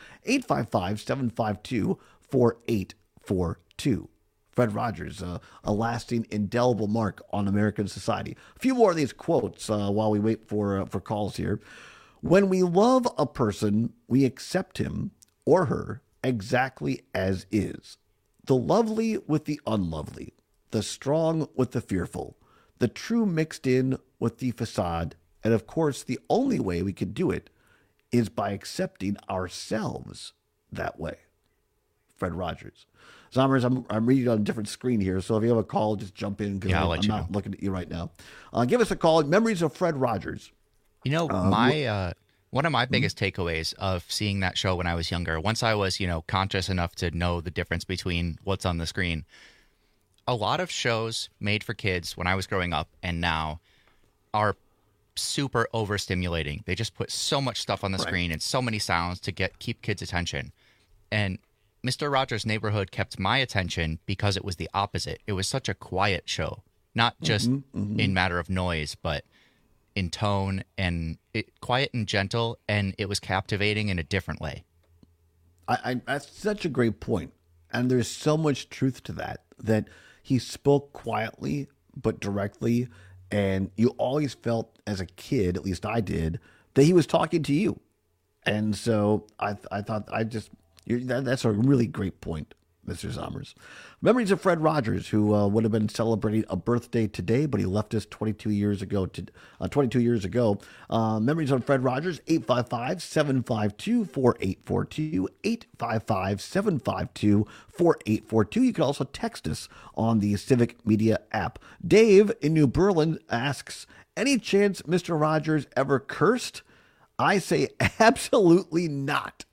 855-752-4842. Fred Rogers, a lasting, indelible mark on American society. A few more of these quotes while we wait for calls here. When we love a person, we accept him or her exactly as is. The lovely with the unlovely, the strong with the fearful, the true mixed in with the facade, and of course, the only way we can do it is by accepting ourselves that way. Fred Rogers. Zommers, I'm reading on a different screen here, so if you have a call, just jump in because I'm not looking at you right now. Give us a call. Memories of Fred Rogers. You know, one of my biggest takeaways of seeing that show when I was younger, once I was, conscious enough to know the difference between what's on the screen, a lot of shows made for kids when I was growing up and now are super overstimulating. They just put so much stuff on the screen and so many sounds to keep kids' attention. And Mr. Rogers' Neighborhood kept my attention because it was the opposite. It was such a quiet show, not just in matter of noise, but in tone, and quiet and gentle, and it was captivating in a different way. That's such a great point. And there's so much truth to that he spoke quietly but directly, and you always felt as a kid, at least I did, that he was talking to you. And so I thought that's a really great point, Mr. Sommers. Memories of Fred Rogers, who would have been celebrating a birthday today, but he left us 22 years ago. Memories on Fred Rogers, 855-752-4842, 855-752-4842. You can also text us on the Civic Media app. Dave in New Berlin asks, any chance Mr. Rogers ever cursed? I say absolutely not.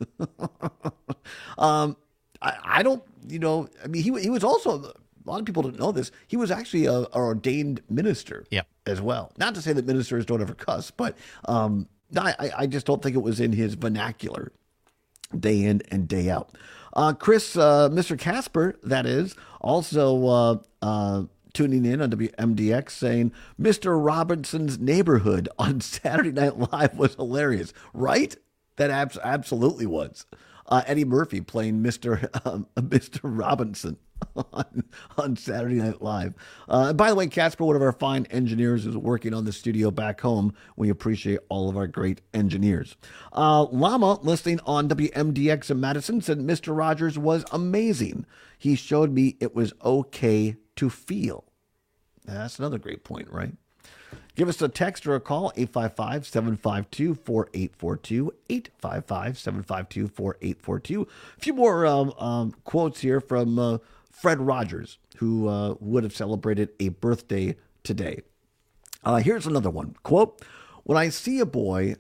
I don't, he was also, a lot of people don't know this, he was actually an ordained minister as well. Not to say that ministers don't ever cuss, but I just don't think it was in his vernacular day in and day out. Chris, Mr. Casper, that is, also tuning in on WMDX saying, Mr. Robinson's Neighborhood on Saturday Night Live was hilarious, right? That absolutely was. Eddie Murphy playing Mr. Robinson on Saturday Night Live. By the way, Casper, one of our fine engineers, is working on the studio back home. We appreciate all of our great engineers. Llama, listening on WMDX in Madison, said Mr. Rogers was amazing. He showed me it was okay to feel. That's another great point, right? Give us a text or a call, 855-752-4842, 855-752-4842. A few more quotes here from Fred Rogers, who would have celebrated a birthday today. Here's another one. Quote, when I was a boy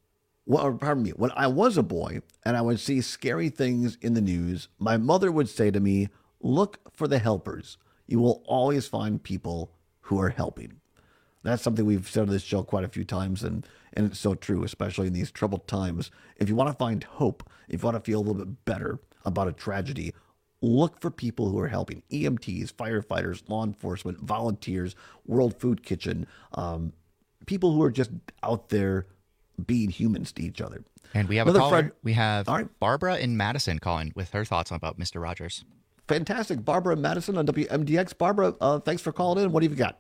and I would see scary things in the news, my mother would say to me, look for the helpers. You will always find people who are helping. That's something we've said on this show quite a few times, and it's so true, especially in these troubled times. If you want to find hope, if you want to feel a little bit better about a tragedy, look for people who are helping. EMTs, firefighters, law enforcement, volunteers, World Food Kitchen, people who are just out there being humans to each other. And we have a caller. We have Barbara in Madison calling with her thoughts about Mr. Rogers. Fantastic. Barbara in Madison on WMDX. Barbara, thanks for calling in. What have you got?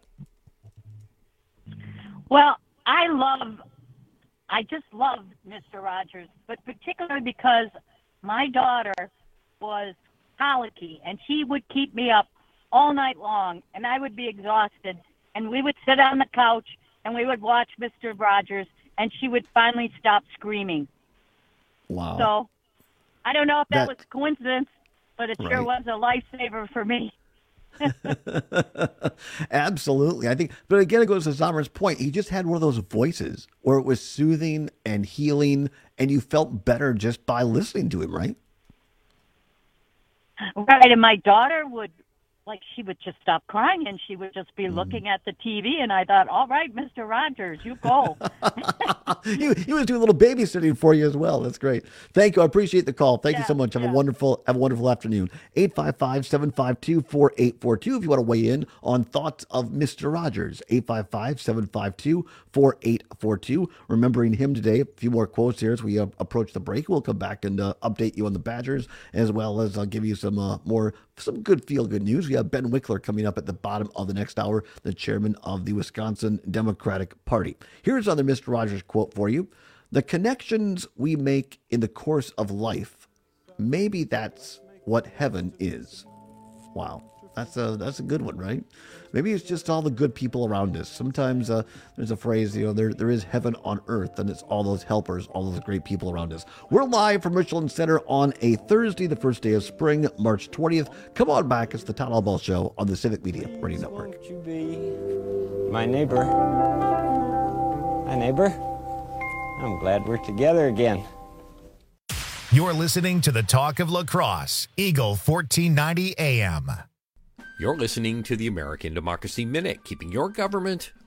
Well, I just love Mr. Rogers, but particularly because my daughter was colicky, and she would keep me up all night long, and I would be exhausted, and we would sit on the couch, and we would watch Mr. Rogers, and she would finally stop screaming. Wow. So I don't know if that was coincidence, but it sure was a lifesaver for me. Absolutely. I think, but again, it goes to Sommer's point. He just had one of those voices where it was soothing and healing, and you felt better just by listening to him, right? Right. And my daughter would, she would just stop crying, and she would just be looking at the TV, and I thought, all right, Mr. Rogers, you go. He was doing a little babysitting for you as well. That's great. Thank you. I appreciate the call. Thank you so much. Have a wonderful afternoon. 855-752-4842 if you want to weigh in on thoughts of Mr. Rogers. 855-752-4842. Remembering him today. A few more quotes here as we approach the break. We'll come back and update you on the Badgers, as well as I'll give you some good feel-good news. We have Ben Wickler coming up at the bottom of the next hour, the chairman of the Wisconsin Democratic Party. Here's another Mr. Rogers quote for you. The connections we make in the course of life, maybe that's what heaven is. Wow. That's a good one, right? Maybe it's just all the good people around us. Sometimes there's a phrase, there is heaven on earth, and it's all those helpers, all those great people around us. We're live from Richland Center on a Thursday, the first day of spring, March 20th. Come on back. It's the Todd Albaugh Show on the Civic Media Radio Network. Won't you be my neighbor? My neighbor? I'm glad we're together again. You're listening to the Talk of La Crosse, Eagle 1490 AM. You're listening to the American Democracy Minute, keeping your government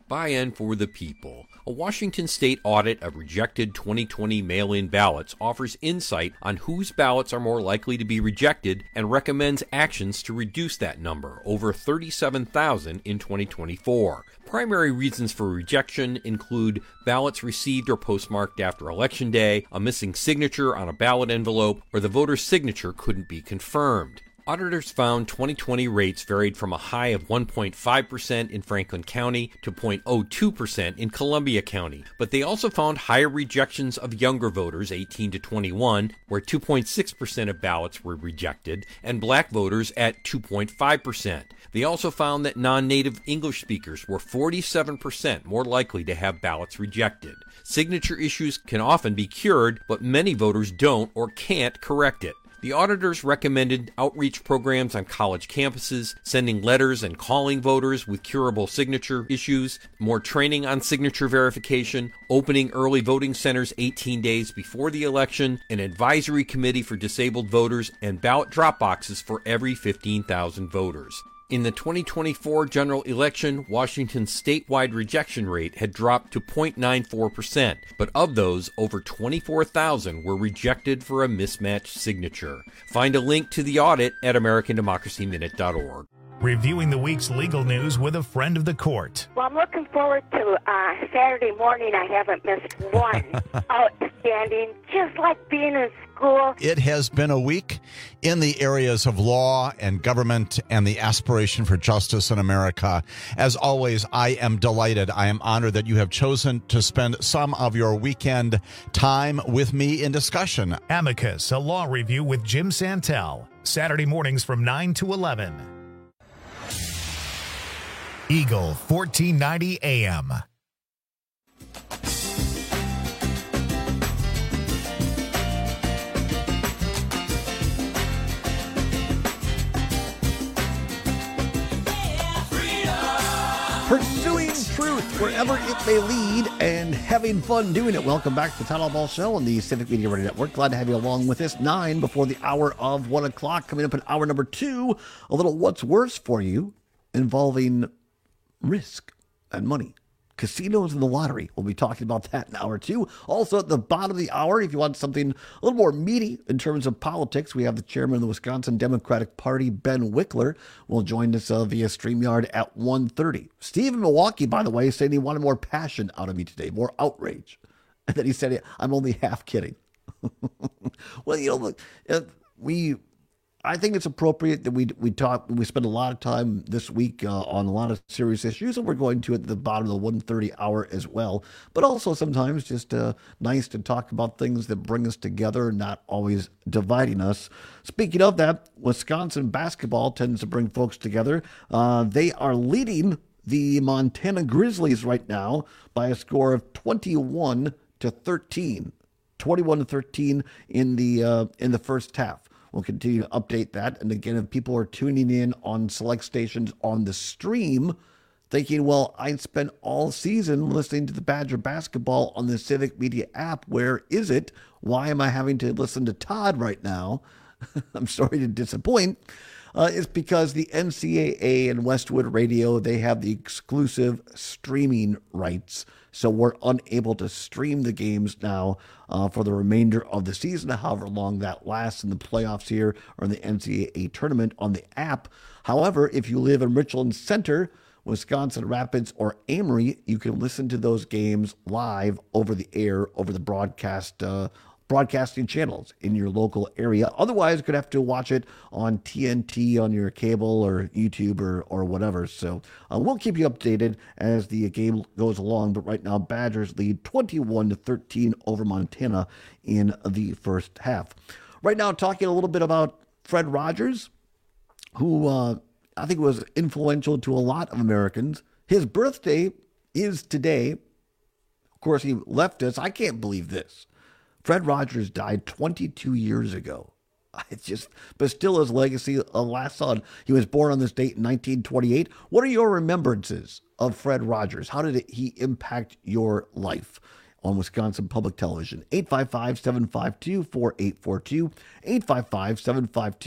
by and for the people. A Washington state audit of rejected 2020 mail-in ballots offers insight on whose ballots are more likely to be rejected and recommends actions to reduce that number, over 37,000 in 2024. Primary reasons for rejection include ballots received or postmarked after Election Day, a missing signature on a ballot envelope, or the voter's signature couldn't be confirmed. Auditors found 2020 rates varied from a high of 1.5% in Franklin County to 0.02% in Columbia County, but they also found higher rejections of younger voters 18 to 21, where 2.6% of ballots were rejected, and black voters at 2.5%. They also found that non-native English speakers were 47% more likely to have ballots rejected. Signature issues can often be cured, but many voters don't or can't correct it. The auditors recommended outreach programs on college campuses, sending letters and calling voters with curable signature issues, more training on signature verification, opening early voting centers 18 days before the election, an advisory committee for disabled voters, and ballot drop boxes for every 15,000 voters. In the 2024 general election, Washington's statewide rejection rate had dropped to 0.94%, but of those, over 24,000 were rejected for a mismatched signature. Find a link to the audit at AmericanDemocracyMinute.org. Reviewing the week's legal news with a friend of the court. Well, I'm looking forward to Saturday morning. I haven't missed one. Outstanding, just like being in school. It has been a week in the areas of law and government and the aspiration for justice in America. As always, I am delighted. I am honored that you have chosen to spend some of your weekend time with me in discussion. Amicus, a law review with Jim Santel. Saturday mornings from 9 to 11. Eagle 1490 AM. Pursuing truth wherever it may lead and having fun doing it. Welcome back to the Town Hall Ball Show on the Civic Media Radio Network. Glad to have you along with us. 9 before the hour of 1 o'clock. Coming up in hour number 2, a little what's worse for you involving risk and money. Casinos and the lottery. We'll be talking about that in hour 2. Also at the bottom of the hour, if you want something a little more meaty in terms of politics, we have the chairman of the Wisconsin Democratic Party, Ben Wickler, will join us via StreamYard at 1:30. Steve in Milwaukee, by the way, said he wanted more passion out of me today, more outrage. And then he said, I'm only half kidding. Well, you know, look, I think it's appropriate that we spend a lot of time this week on a lot of serious issues, and we're going to at the bottom of the 1:30 hour as well. But also sometimes just nice to talk about things that bring us together, not always dividing us. Speaking of that, Wisconsin basketball tends to bring folks together. They are leading the Montana Grizzlies right now by a score of 21-13. 21-13 in the first half. We'll continue to update that. And again, if people are tuning in on select stations on the stream, thinking, well, I spent all season listening to the Badger basketball on the Civic Media app. Where is it? Why am I having to listen to Todd right now? I'm sorry to disappoint. It's because the NCAA and Westwood Radio, they have the exclusive streaming rights. So we're unable to stream the games now for the remainder of the season, however long that lasts in the playoffs here or in the NCAA tournament on the app. However, if you live in Richland Center, Wisconsin Rapids, or Amory, you can listen to those games live over the air, over the broadcasting channels in your local area. Otherwise, you could have to watch it on TNT on your cable or YouTube or whatever. So we'll keep you updated as the game goes along. But right now, Badgers lead 21-13 over Montana in the first half. Right now, talking a little bit about Fred Rogers, who I think was influential to a lot of Americans. His birthday is today. Of course, he left us. I can't believe this. Fred Rogers died 22 years ago. But still his legacy lasts on. He was born on this date in 1928. What are your remembrances of Fred Rogers? How did he impact your life on Wisconsin Public Television? 855-752-4842.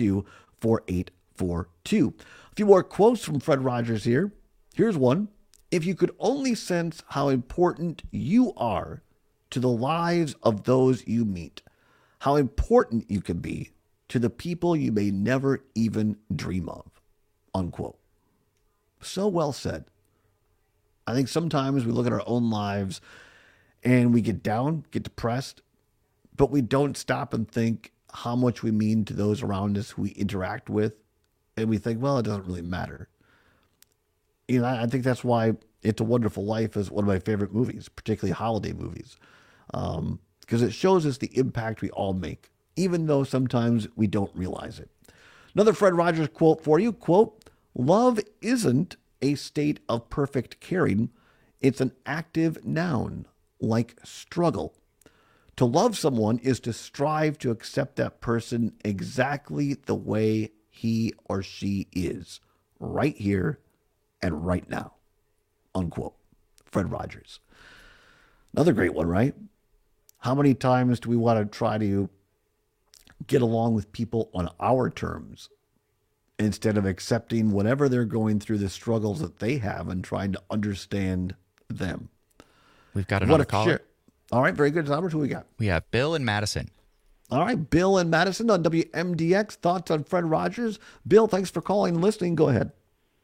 855-752-4842. A few more quotes from Fred Rogers here. Here's one. If you could only sense how important you are to the lives of those you meet, how important you can be to the people you may never even dream of, unquote. So well said. I think sometimes we look at our own lives and we get down, get depressed, but we don't stop and think how much we mean to those around us who we interact with. And we think, well, it doesn't really matter. You know, I think that's why It's a Wonderful Life is one of my favorite movies, particularly holiday movies, because it shows us the impact we all make, even though sometimes we don't realize it. Another Fred Rogers quote for you, quote, "Love isn't a state of perfect caring. It's an active noun, like struggle. To love someone is to strive to accept that person exactly the way he or she is, right here and right now," unquote. Fred Rogers. Another great one, right? How many times do we want to try to get along with people on our terms instead of accepting whatever they're going through, the struggles that they have, and trying to understand them? We've got another caller. All right, very good. Robert, who we got? We have Bill in Madison. All right, Bill in Madison on WMDX. Thoughts on Fred Rogers? Bill, thanks for calling and listening. Go ahead.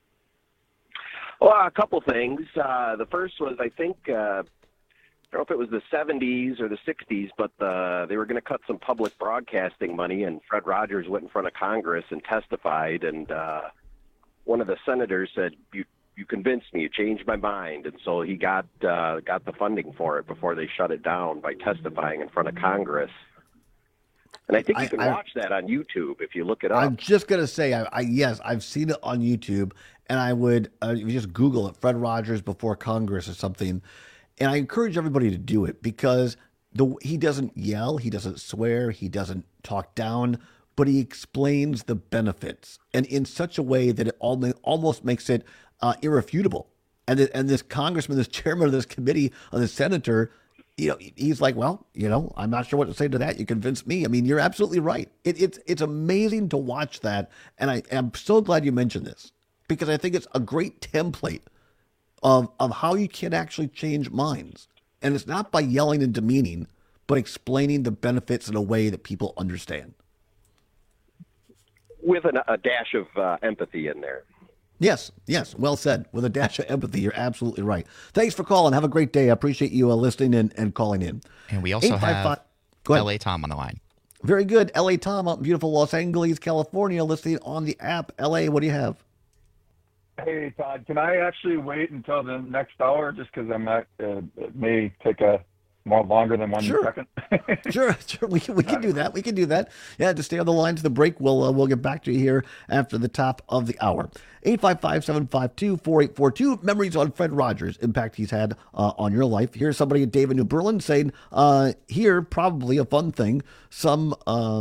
Well, a couple things. The first was, I think, I don't know if it was the 70s or the 60s, but they were going to cut some public broadcasting money, and Fred Rogers went in front of Congress and testified, and one of the senators said, you convinced me, you changed my mind. And so he got the funding for it before they shut it down by testifying in front of Congress. And I think you can watch that on YouTube if you look it up. I'm just going to say, yes, I've seen it on YouTube, and I would, if you just Google it, Fred Rogers before Congress or something, and I encourage everybody to do it, because he doesn't yell, he doesn't swear, he doesn't talk down, but he explains the benefits, and in such a way that it almost makes it irrefutable. And this congressman, this chairman of this committee, this senator, he's like, well, I'm not sure what to say to that. You convinced me. I mean, you're absolutely right. It's amazing to watch that. And I'm so glad you mentioned this, because I think it's a great template of how you can actually change minds. And it's not by yelling and demeaning, but explaining the benefits in a way that people understand. With a dash of empathy in there. Yes, well said. With a dash of empathy, you're absolutely right. Thanks for calling. Have a great day. I appreciate you listening and calling in. And we also have L.A. Tom on the line. Very good. L.A. Tom out in beautiful Los Angeles, California, listening on the app. L.A., what do you have? Hey, Todd, can I actually wait until the next hour just because I'm not, it may take a more longer than 1 second? Sure. We can do that. We can do that. Yeah, just stay on the line to the break. We'll get back to you here after the top of the hour. 855-752-4842. Memories on Fred Rogers, impact he's had on your life. Here's somebody at David New Berlin saying, here, probably a fun thing. Let's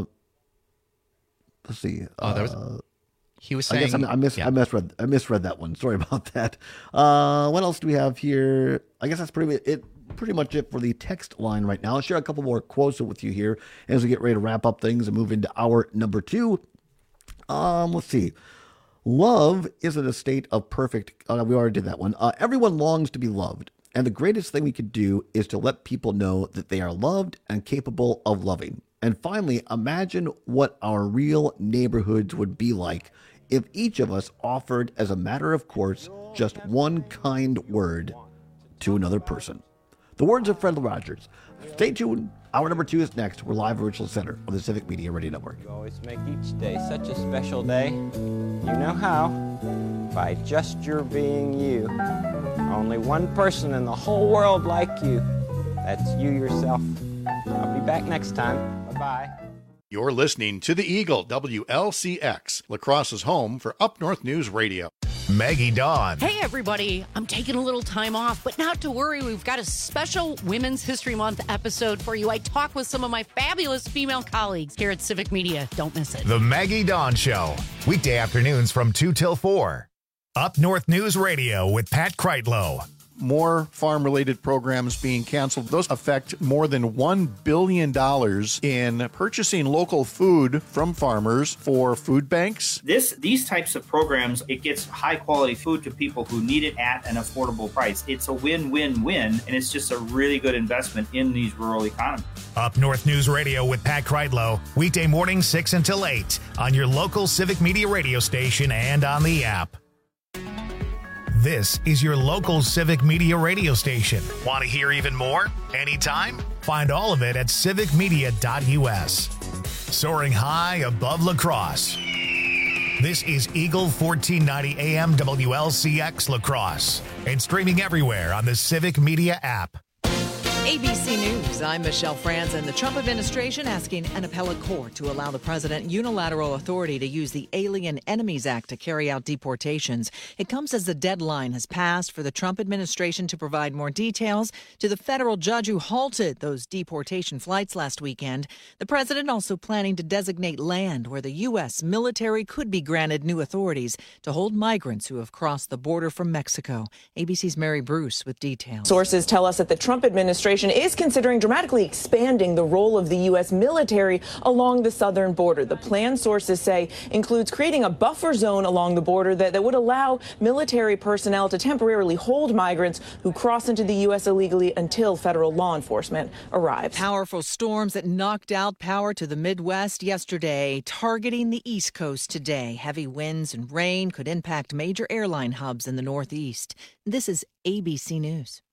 see. He was saying, I misread that one. Sorry about that. What else do we have here? I guess that's pretty much it for the text line right now. I'll share a couple more quotes with you here as we get ready to wrap up things and move into hour number 2. Let's see. Love isn't a state of perfect. We already did that one. Everyone longs to be loved, and the greatest thing we could do is to let people know that they are loved and capable of loving. And finally, imagine what our real neighborhoods would be like if each of us offered, as a matter of course, just one kind word to another person. The words of Fred Rogers. Stay tuned. Hour number 2 is next. We're live at Richland Center on the Civic Media Radio Network. You always make each day such a special day. You know how? By just your being you. Only one person in the whole world like you. That's you yourself. I'll be back next time. Bye-bye. You're listening to The Eagle, WLCX, La Crosse's home for Up North News Radio. Maggie Dawn. Hey, everybody. I'm taking a little time off, but not to worry. We've got a special Women's History Month episode for you. I talk with some of my fabulous female colleagues here at Civic Media. Don't miss it. The Maggie Dawn Show. Weekday afternoons from 2 till 4. Up North News Radio with Pat Kreitlow. more farm-related programs being canceled. Those affect more than $1 billion in purchasing local food from farmers for food banks. These types of programs, it gets high-quality food to people who need it at an affordable price. It's a win-win-win, and it's just a really good investment in these rural economies. Up North News Radio with Pat Kreitlow, weekday mornings 6 until 8 on your local Civic Media radio station and on the app. This is your local Civic Media radio station. Want to hear even more? Anytime? Find all of it at civicmedia.us. Soaring high above La Crosse. This is Eagle 1490 AM WLCX La Crosse and streaming everywhere on the Civic Media app. ABC News, I'm Michelle Franz, and the Trump administration asking an appellate court to allow the president unilateral authority to use the Alien Enemies Act to carry out deportations. It comes as the deadline has passed for the Trump administration to provide more details to the federal judge who halted those deportation flights last weekend. The president also planning to designate land where the U.S. military could be granted new authorities to hold migrants who have crossed the border from Mexico. ABC's Mary Bruce with details. Sources tell us that the Trump administration is considering dramatically expanding the role of the U.S. military along the southern border. The plan, sources say, includes creating a buffer zone along the border that would allow military personnel to temporarily hold migrants who cross into the U.S. illegally until federal law enforcement arrives. Powerful storms that knocked out power to the Midwest yesterday, targeting the East Coast today. Heavy winds and rain could impact major airline hubs in the Northeast. This is ABC News.